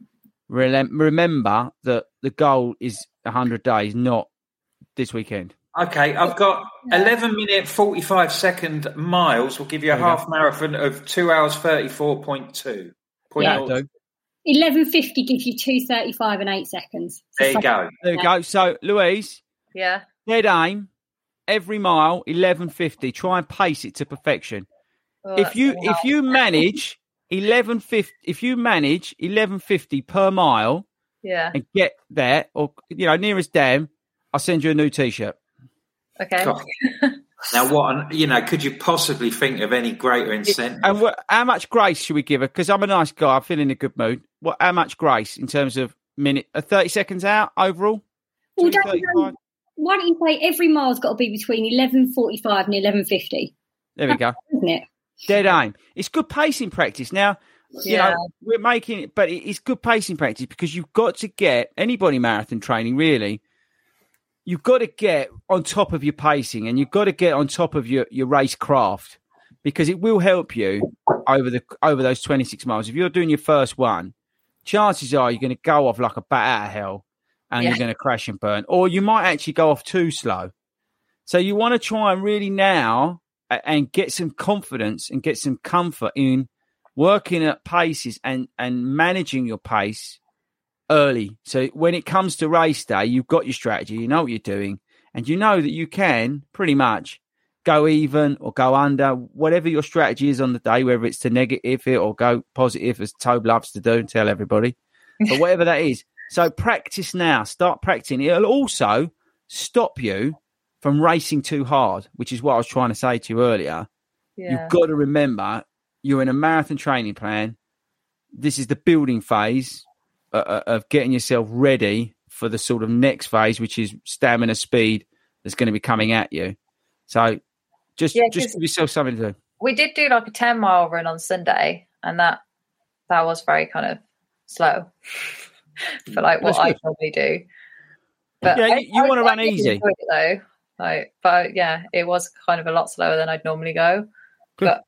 re- remember that the goal is one hundred days, not this weekend. Okay, I've got eleven minute forty-five second miles will give you a half go. marathon of two hours thirty-four point two. Yeah. eleven fifty gives you two thirty-five and eight seconds. So there you go. There you go. So, Louise, yeah, dead aim, every mile, eleven fifty. Try and pace it to perfection. Oh, if you if you manage eleven fifty, if you manage eleven fifty per mile, yeah, and get there, or you know, near as damn, I'll send you a new T-shirt. Okay. Now, what, you know, could you possibly think of any greater incentive? And what, how much grace should we give her? Because I'm a nice guy. I feel in a good mood. What? How much grace in terms of minute? Uh, thirty seconds out overall? Well, don't you know, why don't you say every mile's got to be between eleven forty-five and eleven fifty? There we go. Isn't it? Dead aim. It's good pacing practice. Now, you yeah. know, we're making it, but it's good pacing practice because you've got to get anybody marathon training really. You've got to get on top of your pacing and you've got to get on top of your, your race craft because it will help you over the over those twenty-six miles. If you're doing your first one, chances are you're going to go off like a bat out of hell and yeah. you're going to crash and burn. Or you might actually go off too slow. So you want to try and really now and get some confidence and get some comfort in working at paces and, and managing your pace early. So when it comes to race day, you've got your strategy, you know what you're doing, and you know that you can pretty much go even or go under, whatever your strategy is on the day, whether it's to negative it or go positive, as Tobe loves to do and tell everybody, but whatever that is. So practice now, start practicing. It'll also stop you from racing too hard, which is what I was trying to say to you earlier. Yeah. You've got to remember you're in a marathon training plan. This is the building phase of getting yourself ready for the sort of next phase, which is stamina speed that's going to be coming at you. So just yeah, just give yourself something to do. We did do like a ten mile run on Sunday, and that that was very kind of slow for like what I normally do. But yeah, I, you, you I, want to I run easy it, though. Like, but yeah, it was kind of a lot slower than I'd normally go. Good. But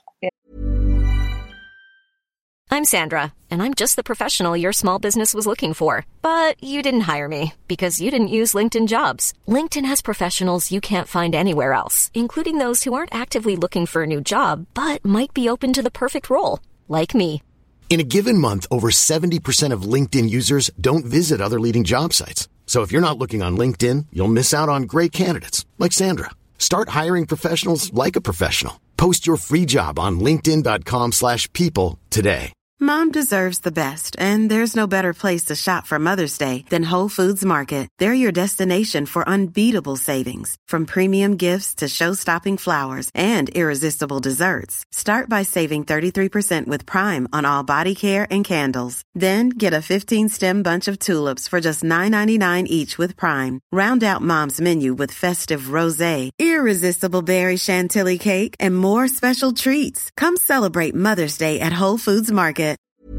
I'm Sandra, and I'm just the professional your small business was looking for. But you didn't hire me because you didn't use LinkedIn Jobs. LinkedIn has professionals you can't find anywhere else, including those who aren't actively looking for a new job, but might be open to the perfect role, like me. In a given month, over seventy percent of LinkedIn users don't visit other leading job sites. So if you're not looking on LinkedIn, you'll miss out on great candidates, like Sandra. Start hiring professionals like a professional. Post your free job on linkedin.com slash people today. Mom deserves the best, and there's no better place to shop for Mother's Day than Whole Foods Market. They're your destination for unbeatable savings, from premium gifts to show-stopping flowers and irresistible desserts. Start by saving thirty-three percent with Prime on all body care and candles. Then get a fifteen-stem bunch of tulips for just nine ninety-nine each with Prime. Round out Mom's menu with festive rosé, irresistible berry chantilly cake, and more special treats. Come celebrate Mother's Day at Whole Foods Market.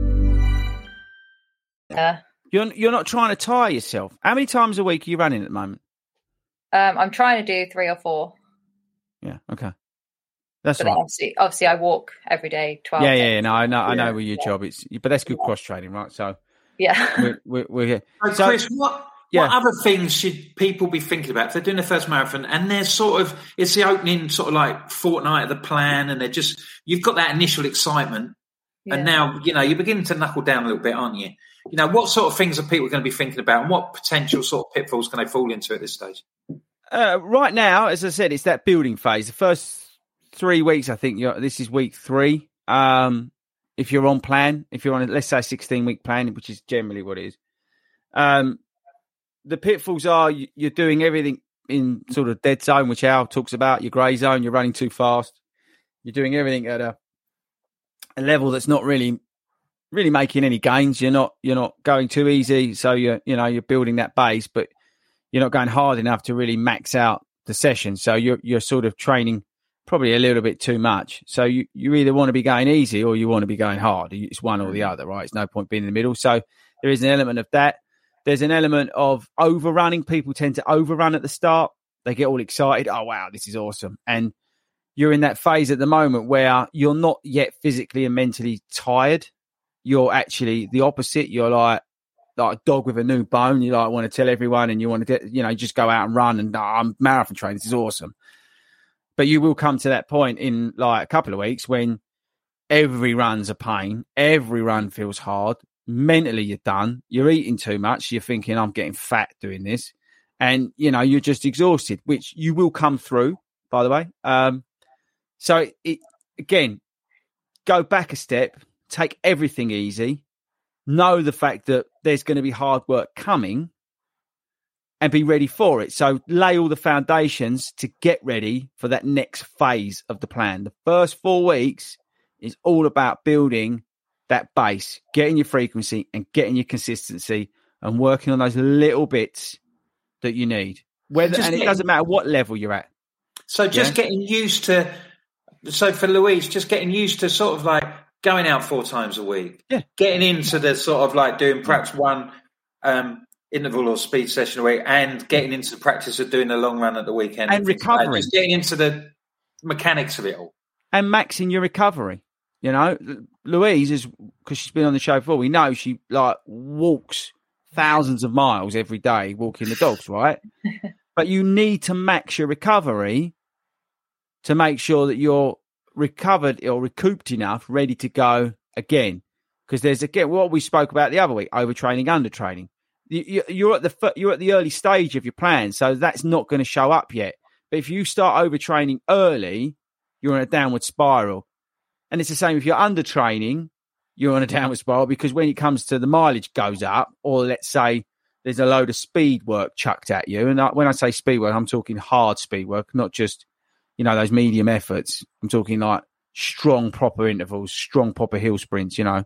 Yeah. You're you're not trying to tire yourself. How many times a week are you running at the moment? Um, I'm trying to do three or four. Yeah. Okay. That's but right. Obviously, obviously, I walk every day. Twelve. Yeah, days. yeah, yeah. No, I know, I know. Yeah. With your yeah. job, it's but that's good cross training, right? So yeah, we're we're, we're here. So, so, Chris, what yeah. what other things should people be thinking about if they're doing the first marathon and they're sort of it's the opening sort of like fortnight of the plan, and they're just you've got that initial excitement. Yeah. And now, you know, you're beginning to knuckle down a little bit, aren't you? You know, what sort of things are people going to be thinking about and what potential sort of pitfalls can they fall into at this stage? Uh, right now, as I said, it's that building phase. The first three weeks, I think, you're, this is week three. Um, if you're on plan, if you're on, a, let's say, a sixteen-week plan, which is generally what it is. Um, the pitfalls are you, you're doing everything in sort of dead zone, which Al talks about, your grey zone, you're running too fast. You're doing everything at a a level that's not really really making any gains. You're not you're not going too easy, so you're you know you're building that base, but you're not going hard enough to really max out the session. So you're you're sort of training probably a little bit too much. So you, you either want to be going easy or you want to be going hard. It's one or the other, right? It's no point being in the middle. So there is an element of that. There's an element of overrunning. People tend to overrun at the start. They get all excited. Oh, wow, this is awesome. And you're in that phase at the moment where you're not yet physically and mentally tired. You're actually the opposite. You're like, like a dog with a new bone. You like want to tell everyone and you want to get, you know, just go out and run and oh, I'm marathon training. This is awesome. But you will come to that point in like a couple of weeks when every run's a pain. Every run feels hard. Mentally, you're done. You're eating too much. You're thinking, I'm getting fat doing this. And, you know, you're just exhausted, which you will come through, by the way. Um, so, it, again, go back a step. Take everything easy. Know the fact that there's going to be hard work coming. And be ready for it. So lay all the foundations to get ready for that next phase of the plan. The first four weeks is all about building that base, getting your frequency and getting your consistency and working on those little bits that you need. Whether just and getting, it doesn't matter what level you're at. So just yeah? getting used to, so for Louise, just getting used to sort of like going out four times a week. Yeah. Getting into the sort of like doing perhaps one um interval or speed session away and getting into the practice of doing a long run at the weekend. And recovering. Like just getting into the mechanics of it all. And maxing your recovery. You know, Louise is, because she's been on the show before, we know she like walks thousands of miles every day walking the dogs, right? But you need to max your recovery to make sure that you're recovered or recouped enough, ready to go again. Because there's, again, what we spoke about the other week, overtraining, undertraining. You're at the you're at the early stage of your plan, so that's not going to show up yet. But if you start overtraining early, you're on a downward spiral. And it's the same if you're undertraining, you're on a downward spiral because when it comes to the mileage goes up, or let's say there's a load of speed work chucked at you. And when I say speed work, I'm talking hard speed work, not just, you know, those medium efforts. I'm talking like strong, proper intervals, strong, proper hill sprints, you know.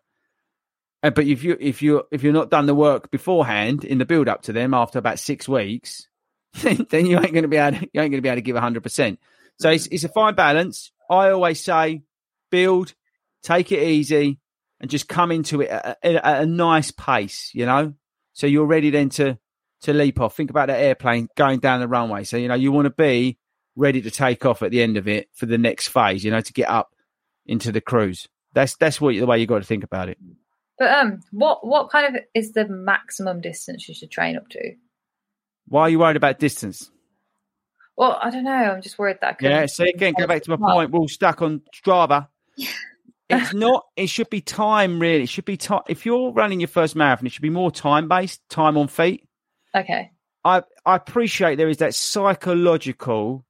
But if you if you if you're not done the work beforehand in the build up to them after about six weeks, then you ain't going to be able to, you ain't going to be able to give a hundred percent. So it's it's a fine balance. I always say, build, take it easy, and just come into it at a, at a nice pace. You know, so you're ready then to to leap off. Think about that airplane going down the runway. So you know you want to be ready to take off at the end of it for the next phase. You know, to get up into the cruise. That's that's what the way you got to think about it. But um, what what kind of is the maximum distance you should train up to? Why are you worried about distance? Well, I don't know. I'm just worried that I yeah. So again, go back to my point. We're all stuck on Strava. It's not. It should be time. Really, it should be time. If you're running your first marathon, it should be more time based, time on feet. Okay. I I appreciate there is that psychological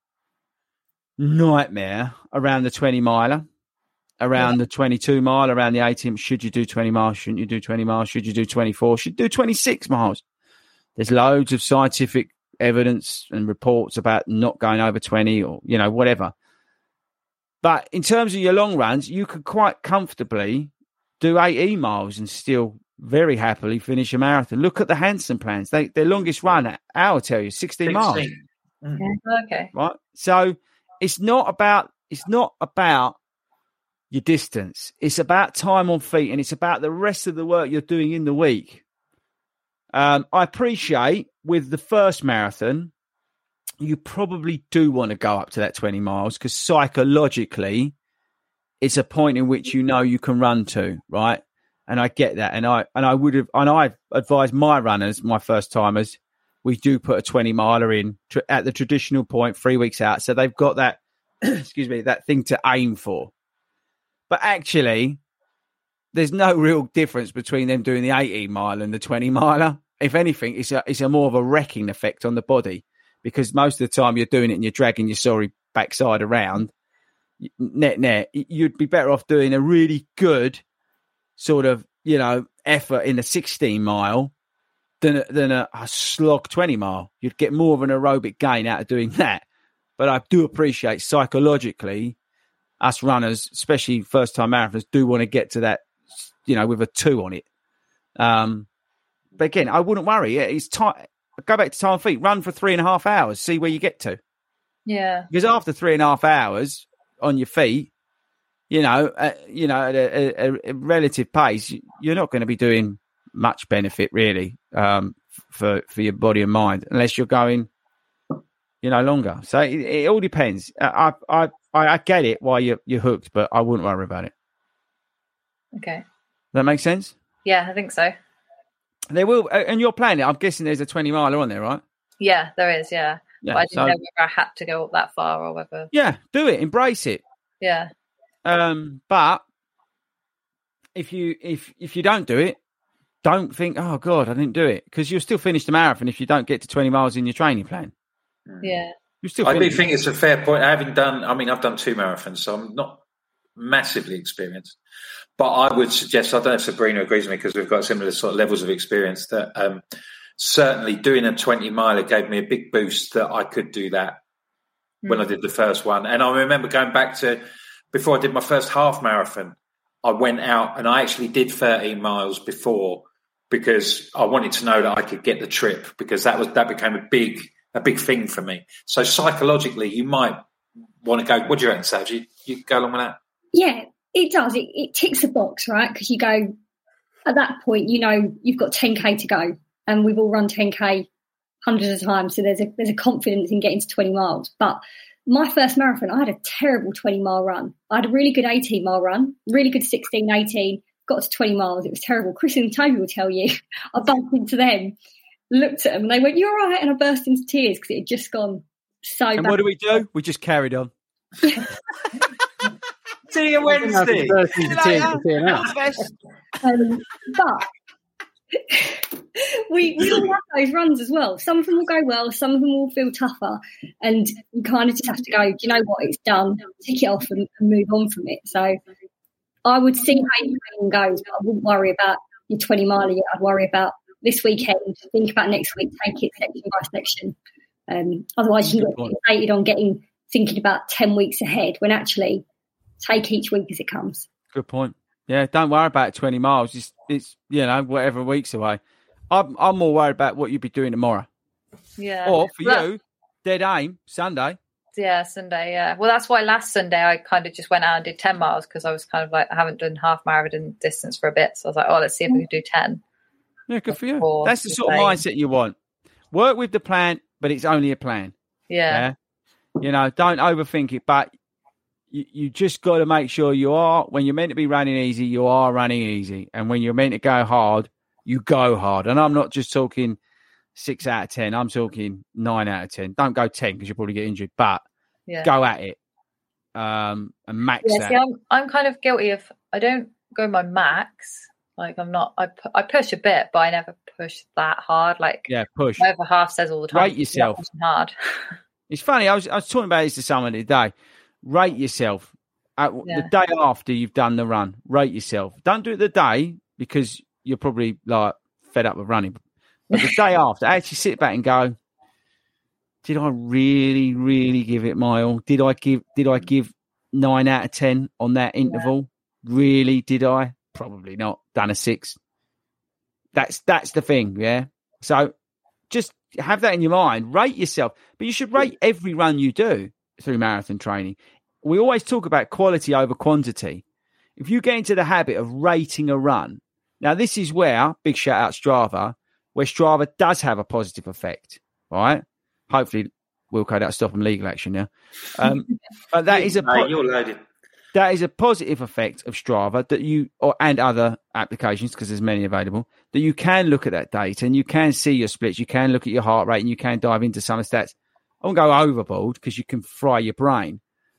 nightmare around the twenty miler. Around yeah. the twenty-two mile, around the eighteen. Should you do twenty miles? Shouldn't you do twenty miles? Should you do twenty-four? Should you do twenty-six miles? There's loads of scientific evidence and reports about not going over twenty or, you know, whatever. But in terms of your long runs, you could quite comfortably do eighteen miles and still very happily finish a marathon. Look at the Hanson plans. They, their longest run, I'll tell you, sixteen miles. Mm. Yeah, okay. Right. So it's not about, it's not about, your distance. It's about time on feet and it's about the rest of the work you're doing in the week. Um, I appreciate with the first marathon, you probably do want to go up to that twenty miles because psychologically it's a point in which you know you can run to, right? And I get that. And I, and I would have, and I advise my runners, my first timers, we do put a twenty miler in tr- at the traditional point, three weeks out. So they've got that, excuse me, that thing to aim for. But actually, there's no real difference between them doing the eighteen mile and the twenty miler. If anything, it's a, it's a more of a wrecking effect on the body because most of the time you're doing it and you're dragging your sorry backside around. Net, net, you'd be better off doing a really good sort of, you know, effort in the sixteen mile than, than a, a slog twenty mile. You'd get more of an aerobic gain out of doing that. But I do appreciate psychologically, us runners, especially first time marathons, do want to get to that, you know, with a two on it. Um, but again, I wouldn't worry. It's time. Go back to time feet. Run for three and a half hours. See where you get to. Yeah. Because after three and a half hours on your feet, you know, uh, you know, at a, a, a relative pace, you're not going to be doing much benefit really um, for for your body and mind unless you're going, you know, longer. So it, it all depends. I I I, I get it why you're you're hooked, but I wouldn't worry about it. Okay. Does that make sense? Yeah, I think so. There will, and you're planning. I'm guessing there's a twenty miler on there, right? Yeah, there is. Yeah, yeah but I didn't so, know whether I had to go up that far or whether. Yeah, do it. Embrace it. Yeah. Um, but if you if if you don't do it, don't think, oh God, I didn't do it, because you'll still finish the marathon if you don't get to twenty miles in your training plan. Yeah. You still. I finish. do think it's a fair point. Having done, I mean, I've done two marathons, so I'm not massively experienced. But I would suggest, I don't know if Sabrina agrees with me because we've got similar sort of levels of experience, that um, certainly doing a twenty miler gave me a big boost that I could do that mm. when I did the first one. And I remember going back to before I did my first half marathon, I went out and I actually did thirteen miles before because I wanted to know that I could get the trip, because that was that became a big a big thing for me. So psychologically, you might want to go. What do you reckon, Sav? You, you go along with that? Yeah. It does. It, it ticks the box, right? Because you go, at that point, you know, you've got ten K to go, and we've all run ten K hundreds of times. So there's a there's a confidence in getting to twenty miles. But my first marathon, I had a terrible twenty mile run. I had a really good eighteen mile run, really good sixteen, eighteen, got to twenty miles. It was terrible. Chris and Toby will tell you. I bumped into them, looked at them, and they went, "You're all right." And I burst into tears because it had just gone so and bad. And what do we do? We just carried on. See you Wednesday. um, but we, we all have those runs as well. Some of them will go well, some of them will feel tougher, and you kind of just have to go, do you know what, it's done, tick it off and, and move on from it. So I would see how your training goes, but I wouldn't worry about your twenty mile yet. I'd worry about this weekend, think about next week, take it section by section. Um, otherwise you can get fixated on getting thinking about ten weeks ahead when actually take each week as it comes. Good point. Yeah, don't worry about twenty miles. It's, it's you know, whatever weeks away. I'm I'm more worried about what you'd be doing tomorrow. Yeah. Or for well, you, dead aim, Sunday. Yeah, Sunday, yeah. Well, that's why last Sunday I kind of just went out and did ten miles because I was kind of like, I haven't done half marathon distance for a bit. So I was like, oh, let's see if we can do ten. Yeah, good for you. That's the sort of mindset you want. Work with the plan, but it's only a plan. Yeah. yeah? You know, don't overthink it, but You, you just got to make sure you are, when you're meant to be running easy, you are running easy. And when you're meant to go hard, you go hard. And I'm not just talking six out of ten. I'm talking nine out of ten. Don't go ten because you'll probably get injured, but yeah. go at it um, and max yeah, that. See, I'm, I'm kind of guilty of, I don't go my max. Like I'm not, I, I push a bit, but I never push that hard. Like yeah, push. Whatever Half says all the time. Rate yourself. Hard. It's funny. I was, I was talking about this to someone today. Rate yourself. At yeah. The day after you've done the run, rate yourself. Don't do it the day because you're probably like fed up with running. But the day after, actually sit back and go, did I really, really give it my all? Did I give did I give nine out of ten on that interval? Yeah. Really, did I? Probably not. Done a six. That's that's the thing, yeah. So just have that in your mind. Rate yourself. But you should rate every run you do through marathon training. We always talk about quality over quantity. If you get into the habit of rating a run, now this is where, big shout out Strava, where Strava does have a positive effect, right? Hopefully Wilco, that'll stop them legal action now. Um, but that is a po- you're loaded. That is a positive effect of Strava that you, or and other applications, because there's many available, that you can look at that data and you can see your splits, you can look at your heart rate and you can dive into some of the stats. I won't go overboard because you can fry your brain.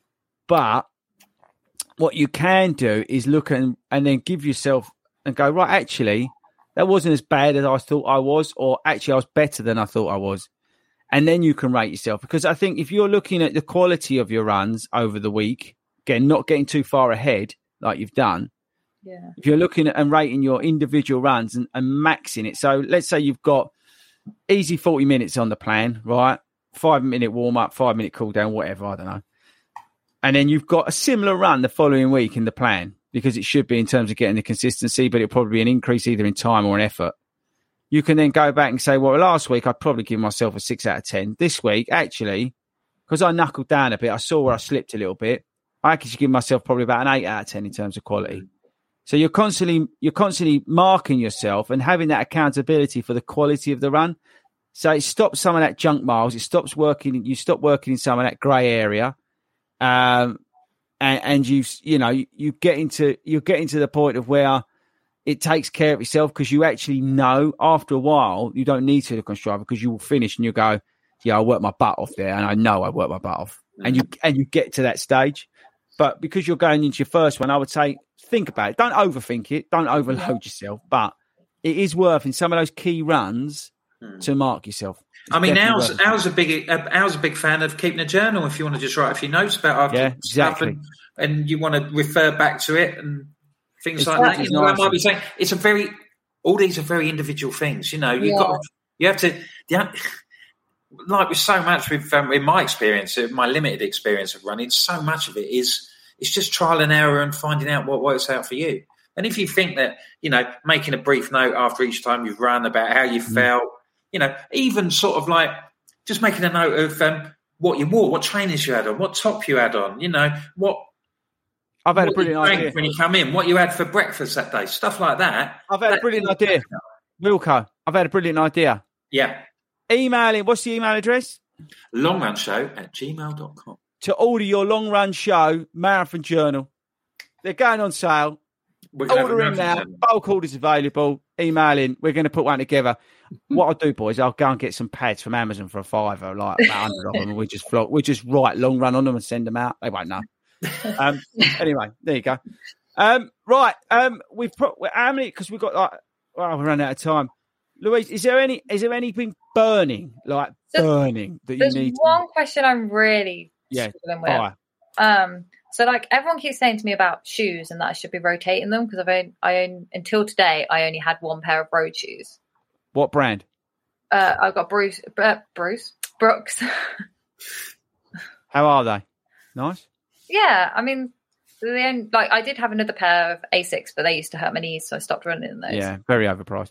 But what you can do is look at and, and then give yourself and go, right, actually, that wasn't as bad as I thought I was, or actually I was better than I thought I was. And then you can rate yourself. Because I think if you're looking at the quality of your runs over the week, again, not getting too far ahead like you've done, yeah. If you're looking at and rating your individual runs and, and maxing it. So let's say you've got easy forty minutes on the plan, right? Five minute warm up, five minute cool down, whatever, I don't know. and then you've got a similar run the following week in the plan, because it should be in terms of getting the consistency, but it'll probably be an increase either in time or an effort. You can then go back and say, well, last week I'd probably give myself a six out of ten. This week, actually, because I knuckled down a bit, I saw where I slipped a little bit. I actually give myself probably about an eight out of ten in terms of quality. So you're constantly you're constantly marking yourself and having that accountability for the quality of the run. So it stops some of that junk miles. It stops working. You stop working in some of that grey area, um, and, and you you know you, you get into you're getting to the point of where it takes care of itself, because you actually know after a while you don't need to look on Strava, because you will finish and you go, yeah, I worked my butt off there, and I know I worked my butt off, mm-hmm. and you and you get to that stage. But because you're going into your first one, I would say think about it. Don't overthink it. Don't overload yourself. But it is worth in some of those key runs mm. to mark yourself. It's I mean, Al's, Al's a big Al's a big fan of keeping a journal. If you want to just write a few notes about after yeah, stuff, exactly. and, and you want to refer back to it and things it's like that. You know, nice. I might be saying it's a very all these are very individual things. You know, you've yeah. got you have to. Yeah, like with so much with um, in my experience, my limited experience of running, so much of it is it's just trial and error and finding out what works out for you. And if you think that, you know, making a brief note after each time you've run about how you mm. felt, you know, even sort of like just making a note of um, what you wore, what trainers you had on, what top you had on, you know, what I've had a brilliant idea when you come in, what you had for breakfast that day, stuff like that. I've had that, a brilliant idea, Wilco. I've had a brilliant idea. Yeah. Emailing, what's the email address? Longrunshow at gmail dot com. To order your long run show, Marathon Journal. They're going on sale. Order in now. Journal. Bulk orders available. Email in. We're going to put one together. What I'll do, boys, I'll go and get some pads from Amazon for a fiver, like about a hundred of them, and we just float. We just write long run on them and send them out. They won't know. Um, anyway, there you go. Um, right, um, we've put how many? Because we've got like, well, we're running out of time. Louise, is there any? Is there anything burning, like so burning that you need? There's one to... question I'm really yeah. struggling with. Um, so like everyone keeps saying to me about shoes and that I should be rotating them, because I've owned, I own until today I only had one pair of road shoes. What brand? Uh, I've got Bruce, uh, Bruce Brooks. How are they? Nice. Yeah, I mean, they only, like I did have another pair of Asics, but they used to hurt my knees, so I stopped running in those. Yeah, very overpriced.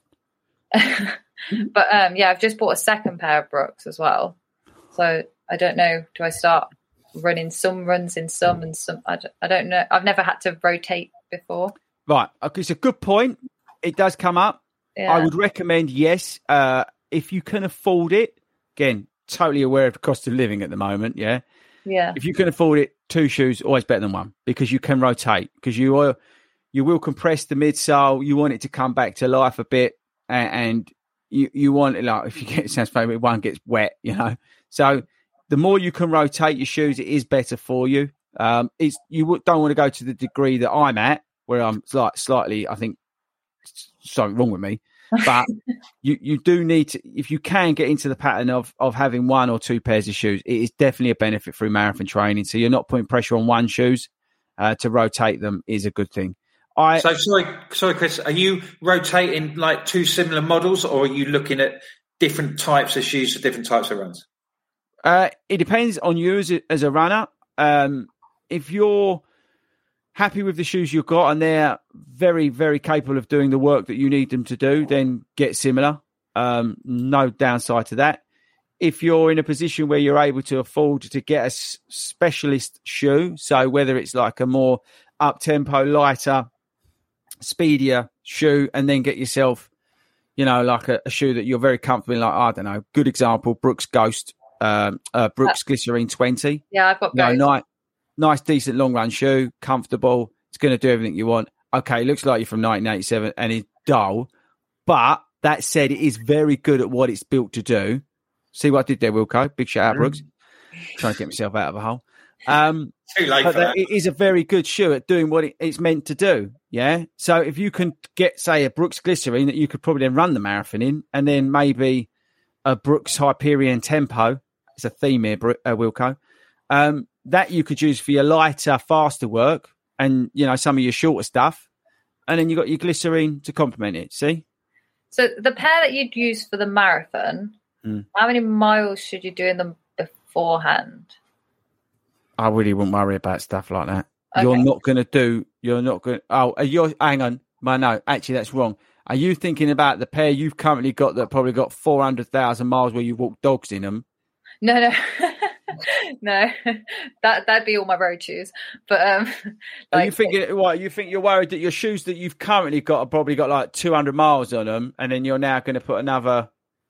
But um, yeah, I've just bought a second pair of Brooks as well. So I don't know. Do I start running some runs in some and some? I don't, I don't know. I've never had to rotate before. Right. Okay, it's a good point. It does come up. Yeah. I would recommend yes, uh, if you can afford it. Again, totally aware of the cost of living at the moment. Yeah. Yeah. If you can afford it, two shoes always better than one, because you can rotate, because you will you will compress the midsole. You want it to come back to life a bit, and, and you you want it, like, if you get it sounds funny, one gets wet, you know. So the more you can rotate your shoes, it is better for you. Um, it's you don't want to go to the degree that I'm at, where I'm like slightly, I think, something wrong with me. But you, you do need to, if you can get into the pattern of, of having one or two pairs of shoes, it is definitely a benefit through marathon training. So you're not putting pressure on one shoes, uh, to rotate them is a good thing. I, so sorry, sorry, Chris, are you rotating like two similar models, or are you looking at different types of shoes for different types of runs? Uh, it depends on you as a, as a runner. Um, if you're happy with the shoes you've got and they're very, very capable of doing the work that you need them to do, then get similar. Um, no downside to that. If you're in a position where you're able to afford to get a s- specialist shoe, so whether it's like a more up-tempo, lighter, speedier shoe, and then get yourself, you know, like a, a shoe that you're very comfortable in, like, I don't know, good example, Brooks Ghost, um, uh, Brooks Glycerine twenty. Yeah, I've got both. You know, nice, nice, decent long-run shoe, comfortable. It's going to do everything you want. Okay, looks like you're from nineteen eighty-seven and it's dull, but that said, it is very good at what it's built to do. See what I did there, Wilco? Big shout out, Brooks. Mm. Trying to get myself out of a hole. Um, Too late but for that. It is a very good shoe at doing what it, it's meant to do. Yeah. So if you can get, say, a Brooks Glycerine that you could probably then run the marathon in, and then maybe a Brooks Hyperion Tempo, it's a theme here, uh, Wilco, um, that you could use for your lighter, faster work, and, you know, some of your shorter stuff, and then you got your Glycerine to complement it. See? So the pair that you'd use for the marathon, mm. how many miles should you do in them beforehand? I really wouldn't worry about stuff like that. Okay. You're not going to do. You're not going. Oh, are you? Hang on. No, no, actually, that's wrong. Are you thinking about the pair you've currently got that probably got four hundred thousand miles where you walk dogs in them? No, no, no. That that'd be all my road shoes. But um, like, are you thinking? What you think? You're worried that your shoes that you've currently got have probably got like two hundred miles on them, and then you're now going to put another.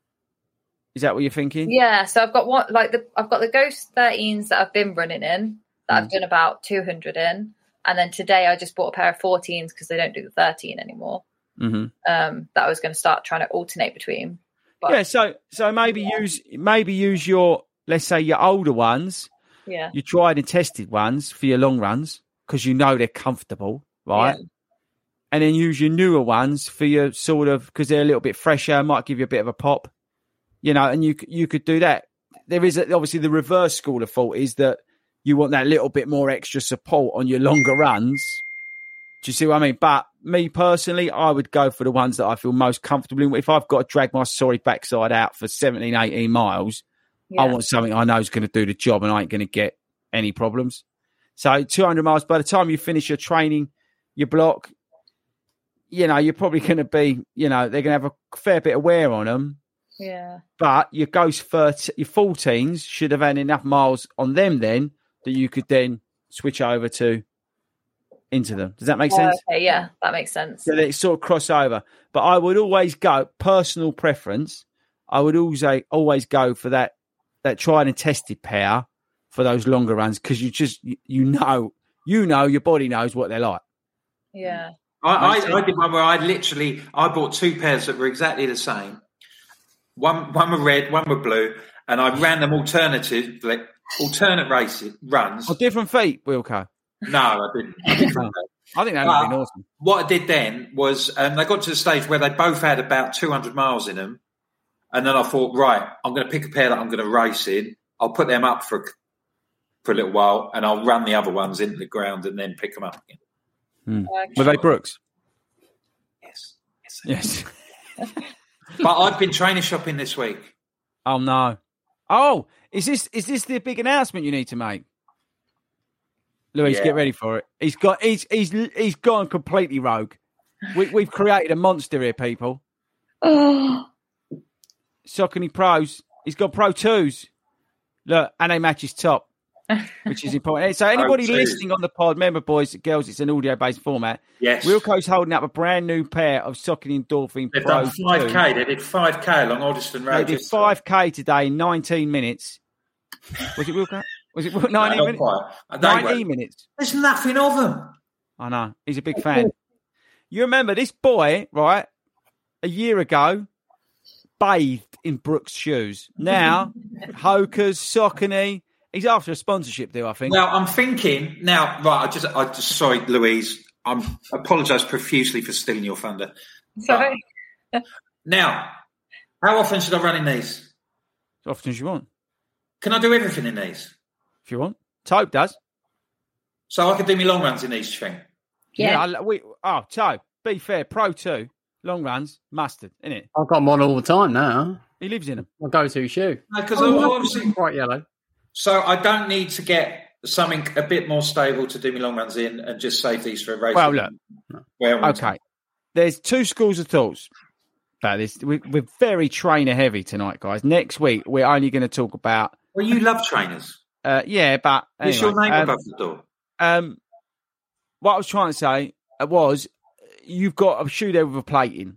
Is that what you're thinking? Yeah. So I've got one like the I've got the Ghost thirteens that I've been running in that mm. I've done about two hundred in, and then today I just bought a pair of fourteens because they don't do the thirteen anymore. Mm-hmm. Um, that I was going to start trying to alternate between. But, yeah. So so maybe yeah. use maybe use your let's say your older ones. Yeah. Your tried and tested ones for your long runs because you know they're comfortable, right? Yeah. And then use your newer ones for your sort of because they're a little bit fresher, might give you a bit of a pop. You know, and you you could do that. There is a, obviously the reverse school of thought is that you want that little bit more extra support on your longer runs. Do you see what I mean? But me personally, I would go for the ones that I feel most comfortable in. If I've got to drag my sorry backside out for seventeen, eighteen miles, yeah. I want something I know is going to do the job and I ain't going to get any problems. So two hundred miles, by the time you finish your training, your block, you know, you're probably going to be, you know, they're going to have a fair bit of wear on them. Yeah. But your Ghost thirty, your fourteens should have had enough miles on them then that you could then switch over to into them. Does that make sense? Oh, okay, yeah, that makes sense. So they sort of cross over. But I would always go, personal preference, I would always always go for that that tried and tested pair for those longer runs because you just you, you know you know your body knows what they're like. Yeah. I, I, I did one where I literally I bought two pairs that were exactly the same. One one were red, one were blue, and I ran them alternative, like alternate races runs. Oh, different feet, Wilco. No, I didn't. I, didn't I think that would have been awesome. What I did then was um, they got to the stage where they both had about two hundred miles in them, and then I thought, right, I'm going to pick a pair that I'm going to race in. I'll put them up for for a little while, and I'll run the other ones into the ground and then pick them up again. Hmm. Were they Brooks? Yes. Yes. yes. But I've been trainer shopping this week. Oh no! Oh, is this is this the big announcement you need to make? Louise, yeah. Get ready for it. He's got he's he's he's gone completely rogue. We, we've created a monster here, people. Oh. Saucony Pros. He's got Pro Twos. Look, and they match his top, which is important. So anybody listening on the pod, remember, boys and girls, it's an audio-based format. Yes. Wilco's holding up a brand new pair of Saucony Endorphin They've Pro done five K. two. They did five K along Alderstone Road. They did five K today in nineteen minutes. Was it Wilco? Was it nineteen no, minutes? nineteen minutes. There's nothing of them. I know. He's a big fan. You remember this boy, right, a year ago, bathed in Brooks shoes. Now, Hoka's, Saucony. He's after a sponsorship deal, I think. Now, I'm thinking, now, right, I just, I just, sorry, Louise, I apologise profusely for stealing your thunder. Sorry. But, now, how often should I run in these? As often as you want. Can I do everything in these? If you want. Tobe does. So I can do me long runs in these, thing. Yeah. yeah I, we, oh, Tobe, be fair, Pro two, long runs, mustard, innit? I've got them on all the time now. He lives in them. My go-to shoe. Because oh, obviously bright yellow. So I don't need to get something a bit more stable to do me long runs in and just save these for a race. Well, look. Okay. There's two schools of thoughts about this. We, we're very trainer heavy tonight, guys. Next week, we're only going to talk about... Well, you love trainers. Uh, yeah, but... Anyway, What's your name um, above the door? Um, what I was trying to say was you've got a shoe there with a plate in.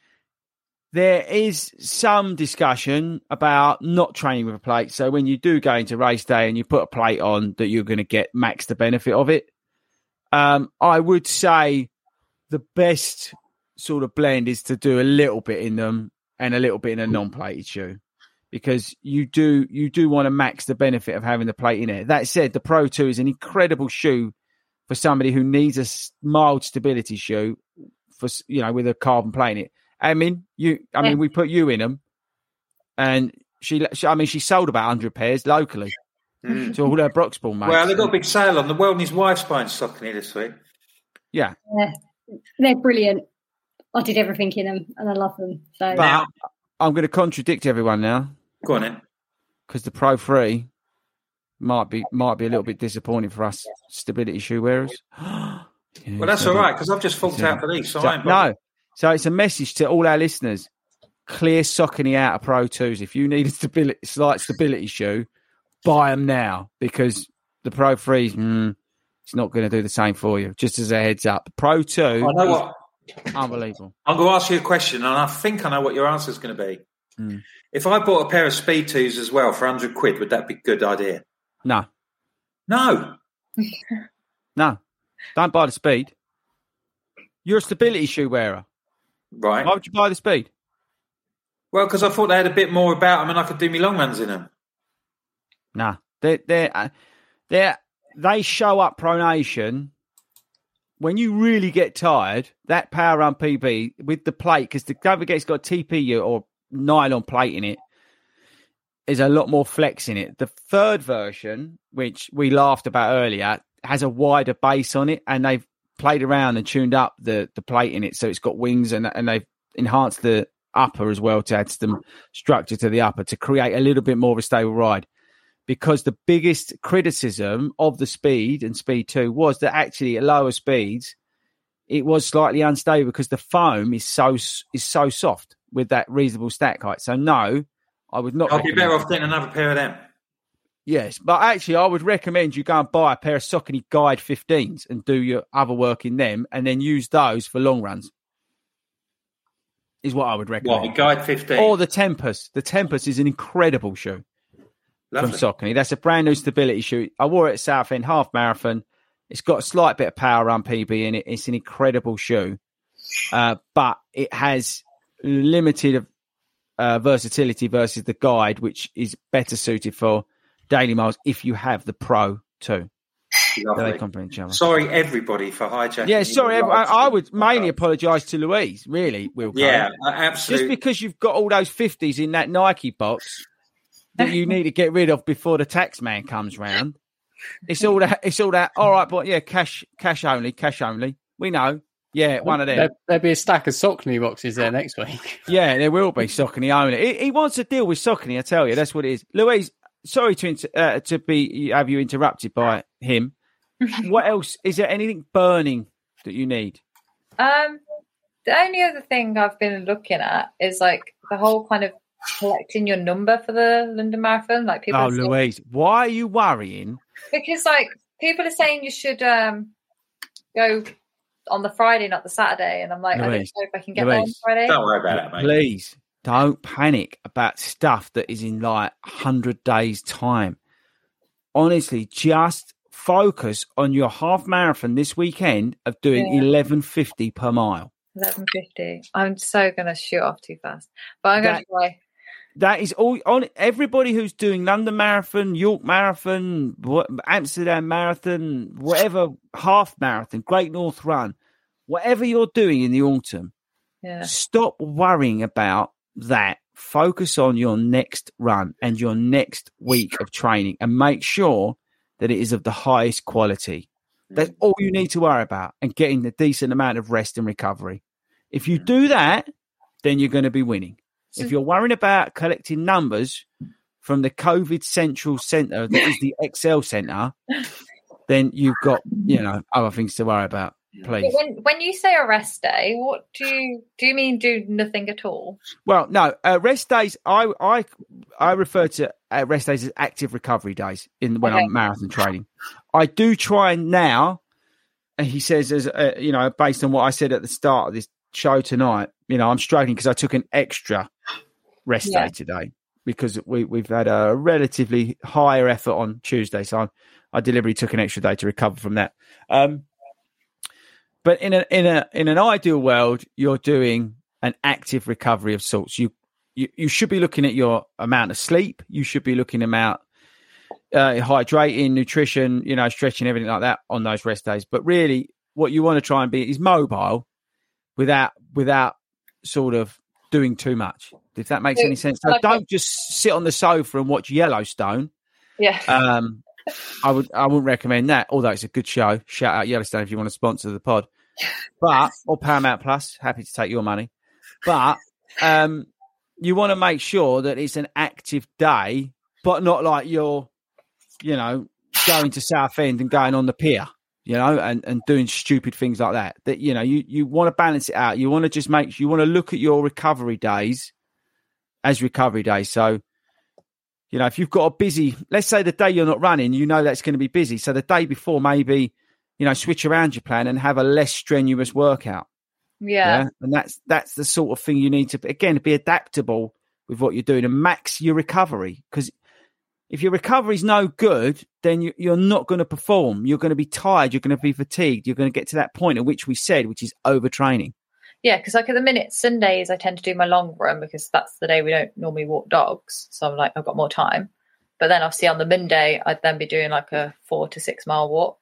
There is some discussion about not training with a plate. So when you do go into race day and you put a plate on, that you're going to get max the benefit of it. Um, I would say the best sort of blend is to do a little bit in them and a little bit in a non-plated shoe, because you do you do want to max the benefit of having the plate in it. That said, the Pro two is an incredible shoe for somebody who needs a mild stability shoe for, you know, with a carbon plate in it. I mean, you. I mean, we put you in them, and she. she I mean, she sold about hundred pairs locally mm. to all her Broxbourne mates. Well, they've got a big sale on. The World and His Wife's buying Saucony this week. Yeah, yeah, they're brilliant. I did everything in them, and I love them. So, but now, I'm going to contradict everyone now. Go on, then, because the Pro three might be might be a little bit disappointing for us stability shoe wearers. Yeah, well, that's all right, because I've just forked out for these. So, so I ain't no, so it's a message to all our listeners. Clear Saucony out of Pro twos. If you need a stability, slight stability shoe, buy them now, because the Pro threes, mm, it's not going to do the same for you. Just as a heads up, Pro two, I know what. Unbelievable. I'm going to ask you a question, and I think I know what your answer is going to be. Mm. If I bought a pair of Speed twos as well for one hundred quid, would that be a good idea? No. No. No. Don't buy the Speed. You're a stability shoe wearer. Right. Why would you buy the Speed? Well, because I thought they had a bit more about them and I could do me long runs in them. Nah. They're, they're, they're, they show up pronation. When you really get tired, that Power Run P B with the plate, because the don't forget it's got T P U or nylon plate in it, is a lot more flex in it. The third version, which we laughed about earlier, has a wider base on it, and they've played around and tuned up the, the plate in it, so it's got wings, and and they've enhanced the upper as well to add some structure to the upper to create a little bit more of a stable ride. Because the biggest criticism of the Speed and Speed two was that actually at lower speeds, it was slightly unstable because the foam is so is so soft with that reasonable stack height. So no, I would not. I'd be better off getting another pair of them. Yes, but actually I would recommend you go and buy a pair of Saucony Guide fifteens and do your other work in them, and then use those for long runs. Is what I would recommend. What, the Guide fifteen? Or the Tempest. The Tempest is an incredible shoe. Lovely. From Saucony. That's a brand new stability shoe. I wore it at Southend half marathon. It's got a slight bit of Power Run P B in it. It's an incredible shoe, uh, but it has limited uh, versatility versus the Guide, which is better suited for daily miles if you have the Pro too. They complement each other. Sorry, everybody, for hijacking. Yeah, sorry. I, I would mainly apologise to Louise, really, Will. Yeah, absolutely. Just because you've got all those fifties in that Nike box that you need to get rid of before the tax man comes round. It's all that. It's all that. All right, but yeah, cash, cash only, cash only. We know. Yeah, one of them. There, there'll be a stack of Saucony boxes there next week. Yeah, there will be Saucony only. He, he wants to deal with Saucony. I tell you, that's what it is. Louise, sorry to inter- uh, to be have you interrupted by him. What else? Is there anything burning that you need? Um, the only other thing I've been looking at is like the whole kind of collecting your number for the London Marathon. Like people. Oh, are saying, Louise, why are you worrying? Because like people are saying you should um go on the Friday, not the Saturday, and I'm like, Louise, I don't know if I can get Louise, there on Friday. Don't worry about it, mate. Please don't panic about stuff that is in like one hundred days' time. Honestly, just focus on your half marathon this weekend of doing yeah. eleven fifty per mile. eleven fifty. I'm so going to shoot off too fast, but I'm going to try. That is all on everybody who's doing London Marathon, York Marathon, Amsterdam Marathon, whatever half marathon, Great North Run, whatever you're doing in the autumn. Yeah. Stop worrying about that. Focus on your next run and your next week of training, and make sure that it is of the highest quality. That's all you need to worry about, and getting a decent amount of rest and recovery. If you do that, then you're going to be winning. If you're worrying about collecting numbers from the COVID Central Centre, that is the X L Centre, then you've got, you know, other things to worry about. Please. When when you say a rest day, what do you do? You mean do nothing at all? Well, no. Uh, rest days. I I I refer to uh, rest days as active recovery days in when okay. I'm marathon training. I do try and now, and he says, as uh, you know, based on what I said at the start of this show tonight, you know, I'm struggling because I took an extra rest yeah. day today because we we've had a relatively higher effort on Tuesday, so I, I deliberately took an extra day to recover from that. Um, But in a in a in an ideal world, you're doing an active recovery of sorts. You you, you should be looking at your amount of sleep. You should be looking about uh, hydrating, nutrition, you know, stretching, everything like that on those rest days. But really, what you want to try and be is mobile, without without sort of doing too much. If that makes any sense. So don't just sit on the sofa and watch Yellowstone. Yeah. Um. I would I wouldn't recommend that, although it's a good show. Shout out Yellowstone if you want to sponsor the pod. But or Paramount Plus, happy to take your money. But um, you want to make sure that it's an active day, but not like you're you know, going to Southend and going on the pier, you know, and, and doing stupid things like that. That, you know, you, you want to balance it out. You want to just make, you want to look at your recovery days as recovery days. So, you know, if you've got a busy, let's say the day you're not running, you know that's going to be busy. So the day before, maybe, you know, switch around your plan and have a less strenuous workout. Yeah. yeah? And that's that's the sort of thing you need to, again, be adaptable with what you're doing and max your recovery. Because if your recovery is no good, then you, you're not going to perform. You're going to be tired. You're going to be fatigued. You're going to get to that point at which we said, which is overtraining. Yeah, because like at the minute, Sundays I tend to do my long run because that's the day we don't normally walk dogs. So I'm like, I've got more time. But then obviously on the Monday, I'd then be doing like a four to six mile walk.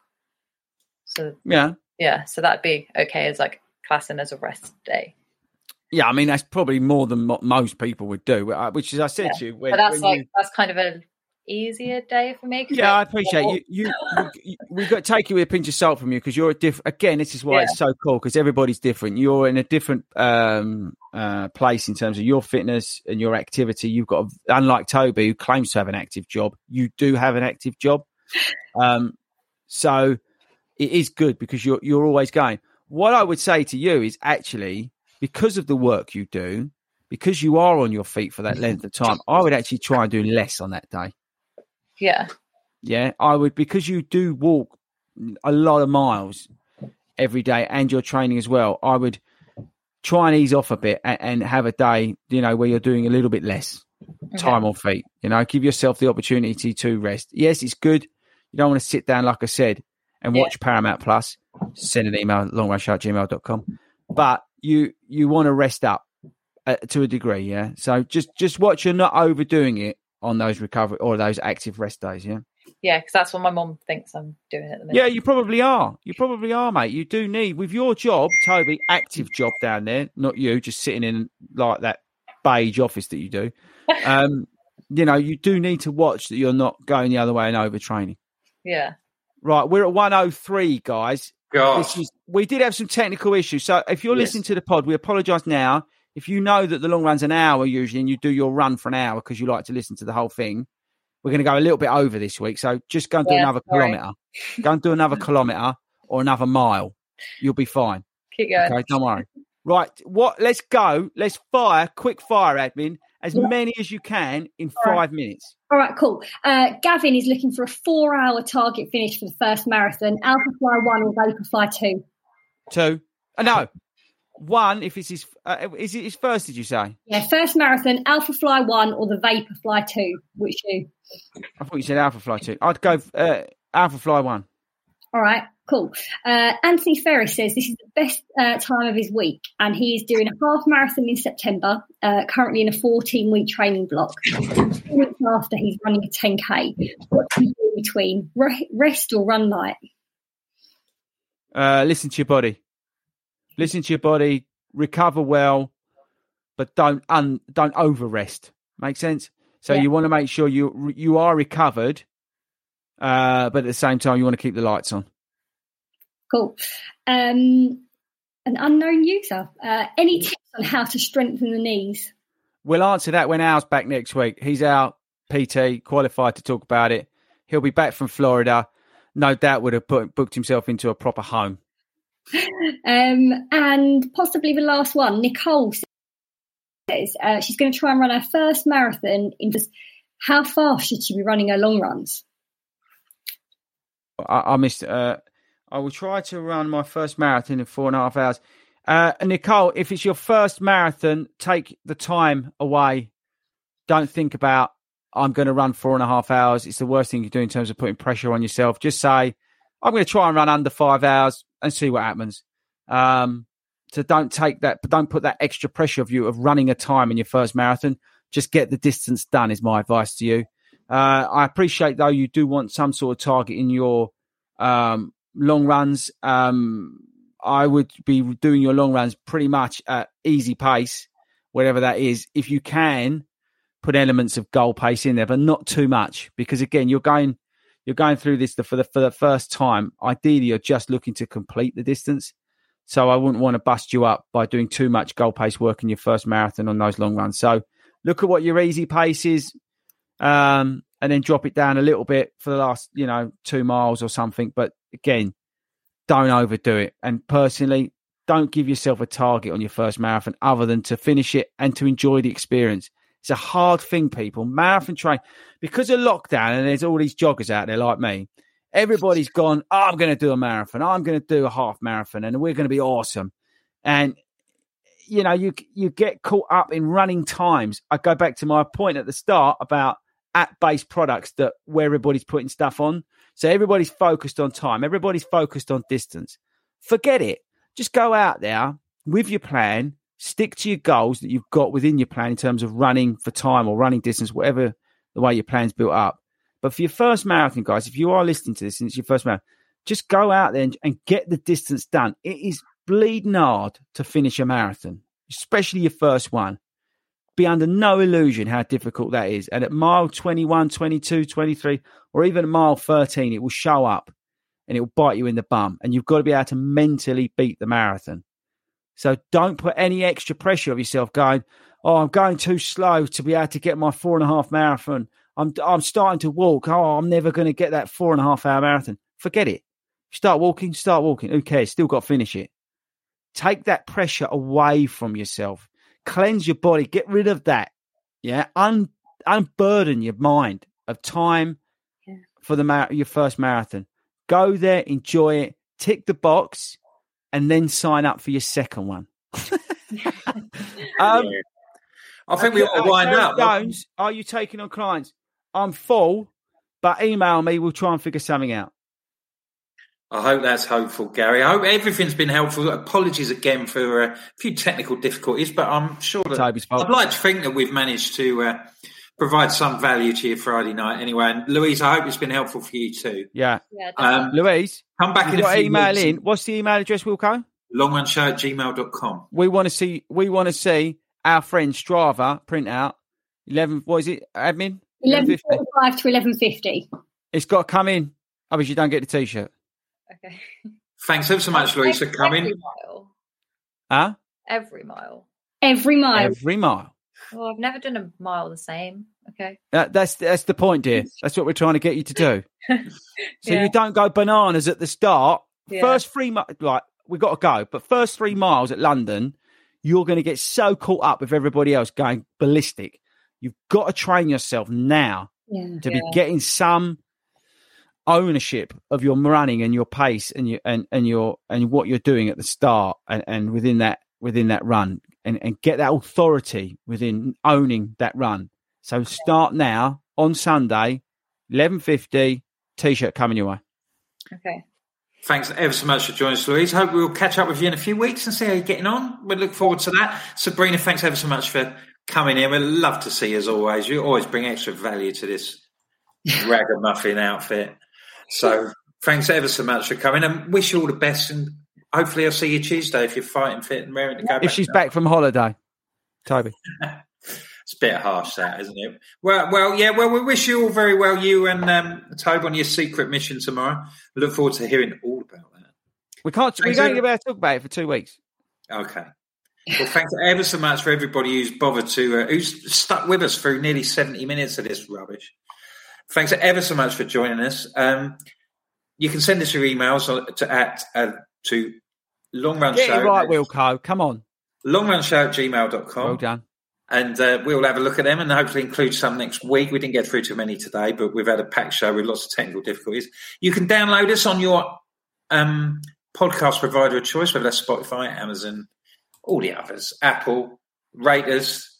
So yeah, yeah, so that'd be okay as like classing as a rest day. Yeah, I mean that's probably more than what most people would do. Which, as I said yeah. to you, when, but that's when like you... that's kind of a easier day for me. Yeah, I appreciate you. You, you we've got to take you with a pinch of salt from you because you're a different. Again, this is why yeah. it's so cool because everybody's different. You're in a different um, uh, place in terms of your fitness and your activity. You've got, a, unlike Toby, who claims to have an active job, you do have an active job. Um, so it is good because you're you're always going. What I would say to you is actually because of the work you do, because you are on your feet for that length of time, I would actually try and do less on that day. Yeah. Yeah, I would, because you do walk a lot of miles every day and you're training as well. I would try and ease off a bit and, and have a day, you know, where you're doing a little bit less time on feet. You know, give yourself the opportunity to rest. Yes, it's good. You don't want to sit down, like I said, and watch yeah. Paramount Plus. Send an email, longrunshot at gmail dot com. But you you want to rest up uh, to a degree, yeah? So just, just watch you're not overdoing it on those recovery or those active rest days, yeah? Yeah, because that's what my mum thinks I'm doing at the minute. Yeah, you probably are. You probably are, mate. You do need, with your job, Toby, active job down there, not you just sitting in like that beige office that you do. Um, you know, you do need to watch that you're not going the other way and overtraining. Yeah. Right, we're at one oh three, guys. Gosh. This is, we did have some technical issues. So if you're yes. listening to the pod, we apologise now. If you know that the long run's an hour usually and you do your run for an hour because you like to listen to the whole thing, we're going to go a little bit over this week. So just go and do yeah, another sorry. kilometre. Go and do another kilometre or another mile. You'll be fine. Keep going. Okay, don't worry. Right, what? Let's go. Let's fire, quick fire, admin, as yeah. many as you can in All five right. minutes. All right, cool. Uh, Gavin is looking for a four-hour target finish for the first marathon. Alpha Fly one or Vapor Fly two? Two. Uh, no. One, if it's his, uh, is it his first, did you say? Yeah, first marathon, Alpha Fly one or the Vapor Fly two? Which you? I thought you said Alpha Fly two. I'd go uh, Alpha Fly one. All right, cool. Uh, Anthony Ferris says this is the best uh, time of his week and he is doing a half marathon in September, uh, currently in a fourteen-week training block. Two weeks after, he's running a ten K. What do you do in between? Re- rest or run light? Uh, listen to your body. Listen to your body, recover well, but don't un, don't over rest. Make sense? So yeah. you want to make sure you you are recovered, uh, but at the same time you want to keep the lights on. Cool. Um, an unknown user. Uh, any tips on how to strengthen the knees? We'll answer that when Al's back next week. He's out, P T, qualified to talk about it. He'll be back from Florida. No doubt would have put, booked himself into a proper home. Um, and possibly the last one, Nicole says uh, she's going to try and run her first marathon. In just how fast should she be running her long runs? I, I missed. Uh, I will try to run my first marathon in four and a half hours. Uh, Nicole, if it's your first marathon, take the time away. Don't think about I'm going to run four and a half hours. It's the worst thing you do in terms of putting pressure on yourself. Just say I'm going to try and run under five hours. And see what happens. Um, so don't take that, but don't put that extra pressure of you of running a time in your first marathon. Just get the distance done is my advice to you. Uh, I appreciate though you do want some sort of target in your um, long runs. Um, I would be doing your long runs pretty much at easy pace, whatever that is. If you can put elements of goal pace in there, but not too much, because again, you're going. You're going through this for the for the first time. Ideally, you're just looking to complete the distance. So I wouldn't want to bust you up by doing too much goal pace work in your first marathon on those long runs. So look at what your easy pace is. Um, and then drop it down a little bit for the last, you know, two miles or something. But again, don't overdo it. And personally, don't give yourself a target on your first marathon other than to finish it and to enjoy the experience. It's a hard thing, people. Marathon train, because of lockdown and there's all these joggers out there like me, everybody's gone, oh, I'm going to do a marathon. I'm going to do a half marathon and we're going to be awesome. And, you know, you you get caught up in running times. I go back to my point at the start about app-based products that where everybody's putting stuff on. So everybody's focused on time. Everybody's focused on distance. Forget it. Just go out there with your plan. Stick to your goals that you've got within your plan in terms of running for time or running distance, whatever the way your plan's built up. But for your first marathon, guys, if you are listening to this and it's your first marathon, just go out there and, and get the distance done. It is bleeding hard to finish a marathon, especially your first one. Be under no illusion how difficult that is. And at mile twenty-one, twenty-two, twenty-three, or even at mile thirteen, it will show up and it will bite you in the bum. And you've got to be able to mentally beat the marathon. So don't put any extra pressure on yourself going, oh, I'm going too slow to be able to get my four and a half marathon. I'm I'm starting to walk. Oh, I'm never going to get that four and a half hour marathon. Forget it. Start walking, start walking. Who cares? Still got to finish it. Take that pressure away from yourself. Cleanse your body. Get rid of that. Yeah. Un- unburden your mind of time yeah. for the mar- your first marathon. Go there, enjoy it, tick the box, and then sign up for your second one. um, yeah. I think we ought to wind up. Jones, are you taking on clients? I'm full, but email me. We'll try and figure something out. I hope that's hopeful, Gary. I hope everything's been helpful. Apologies again for a few technical difficulties, but I'm sure that Toby's fault. I'd like to think that we've managed to uh, provide some value to your Friday night anyway. And Louise, I hope it's been helpful for you too. Yeah. yeah um, Louise, come back in a few email weeks. in. What's the email address, Wilco? longrunshow at gmail dot com. We want to see, we want to see our friend Strava print out eleven, what is it, admin? eleven forty-five to eleven fifty. It's got to come in. Otherwise you don't get the T-shirt. Okay. Thanks ever so much, Louise, for coming. Every mile. Huh? Every mile. Every mile. Every mile. Well, I've never done a mile the same. Okay. That, that's that's the point, dear. That's what we're trying to get you to do. So yeah. you don't go bananas at the start. Yeah. First three miles, like, we've got to go. But first three miles at London, you're going to get so caught up with everybody else going ballistic. You've got to train yourself now yeah. to yeah. be getting some ownership of your running and your pace and your and, and your and what you're doing at the start and, and within that within that run and, and get that authority within owning that run. So start now on Sunday, eleven fifty, T-shirt coming your way. Okay. Thanks ever so much for joining us, Louise. Hope we'll catch up with you in a few weeks and see how you're getting on. We look forward to that. Sabrina, thanks ever so much for coming in. We'd love to see you as always. You always bring extra value to this ragamuffin outfit. So thanks ever so much for coming and wish you all the best. And hopefully I'll see you Tuesday if you're fighting fit and raring to go. If back she's now. back from holiday, Toby. It's a bit harsh, that, isn't it? Well, well, yeah. Well, we wish you all very well. You and um, Toby on your secret mission tomorrow. We look forward to hearing all about that. We can't. Thanks we don't ever- get about to talk about it for two weeks. Okay. Well, thanks ever so much for everybody who's bothered to, uh, who's stuck with us through nearly seventy minutes of this rubbish. Thanks ever so much for joining us. Um, you can send us your emails to at uh, to long run Get show. it right, Wilco. Come on. long run show at gmail dot com. Well done. And uh, we'll have a look at them and hopefully include some next week. We didn't get through too many today, but we've had a packed show with lots of technical difficulties. You can download us on your um, podcast provider of choice, whether that's Spotify, Amazon, all the others, Apple. Rate us,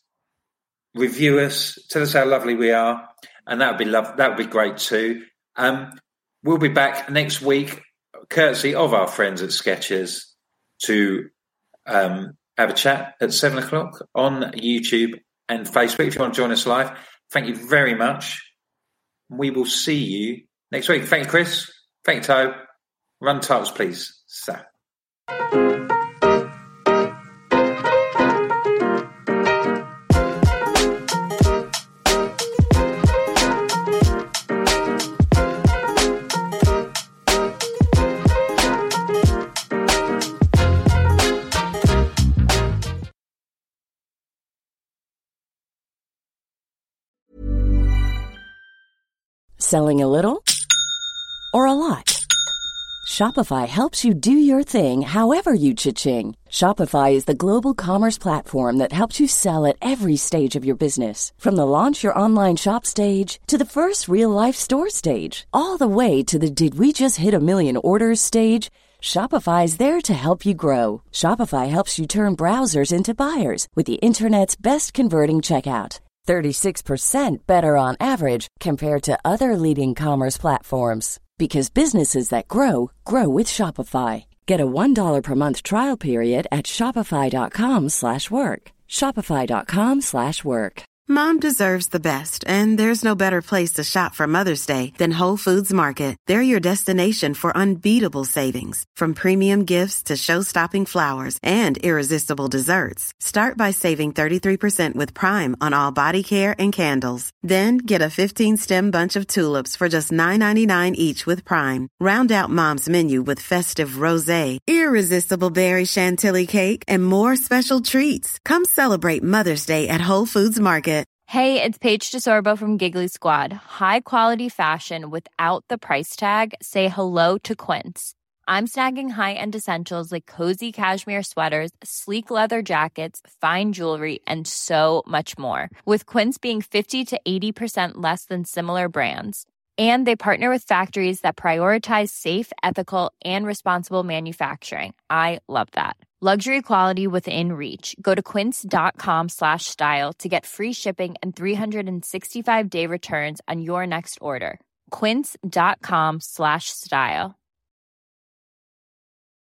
review us, tell us how lovely we are, and that would be love. That would be great too. Um, we'll be back next week, courtesy of our friends at Skechers, to um, have a chat at seven o'clock on YouTube and Facebook. If you want to join us live, thank you very much. We will see you next week. Thank you, Chris. Thank you, Toe. Run titles, please. So. Selling a little or a lot? Shopify helps you do your thing however you cha-ching. Shopify is the global commerce platform that helps you sell at every stage of your business. From the launch your online shop stage to the first real-life store stage, all the way to the did we just hit a million orders stage. Shopify is there to help you grow. Shopify helps you turn browsers into buyers with the internet's best converting checkout. thirty-six percent better on average compared to other leading commerce platforms. Because businesses that grow, grow with Shopify. Get a one dollar per month trial period at shopify.com slash work. Shopify.com slash work. Mom deserves the best, and there's no better place to shop for Mother's Day than Whole Foods Market. They're your destination for unbeatable savings, from premium gifts to show-stopping flowers and irresistible desserts. Start by saving thirty-three percent with Prime on all body care and candles. Then get a fifteen-stem bunch of tulips for just nine ninety-nine each with Prime. Round out Mom's menu with festive rosé, irresistible berry chantilly cake, and more special treats. Come celebrate Mother's Day at Whole Foods Market. Hey, it's Paige DeSorbo from Giggly Squad. High quality fashion without the price tag. Say hello to Quince. I'm snagging high-end essentials like cozy cashmere sweaters, sleek leather jackets, fine jewelry, and so much more. With Quince being fifty to eighty percent less than similar brands. And they partner with factories that prioritize safe, ethical, and responsible manufacturing. I love that. Luxury quality within reach. Go to quince.com slash style to get free shipping and three sixty-five day returns on your next order. Quince.com slash style.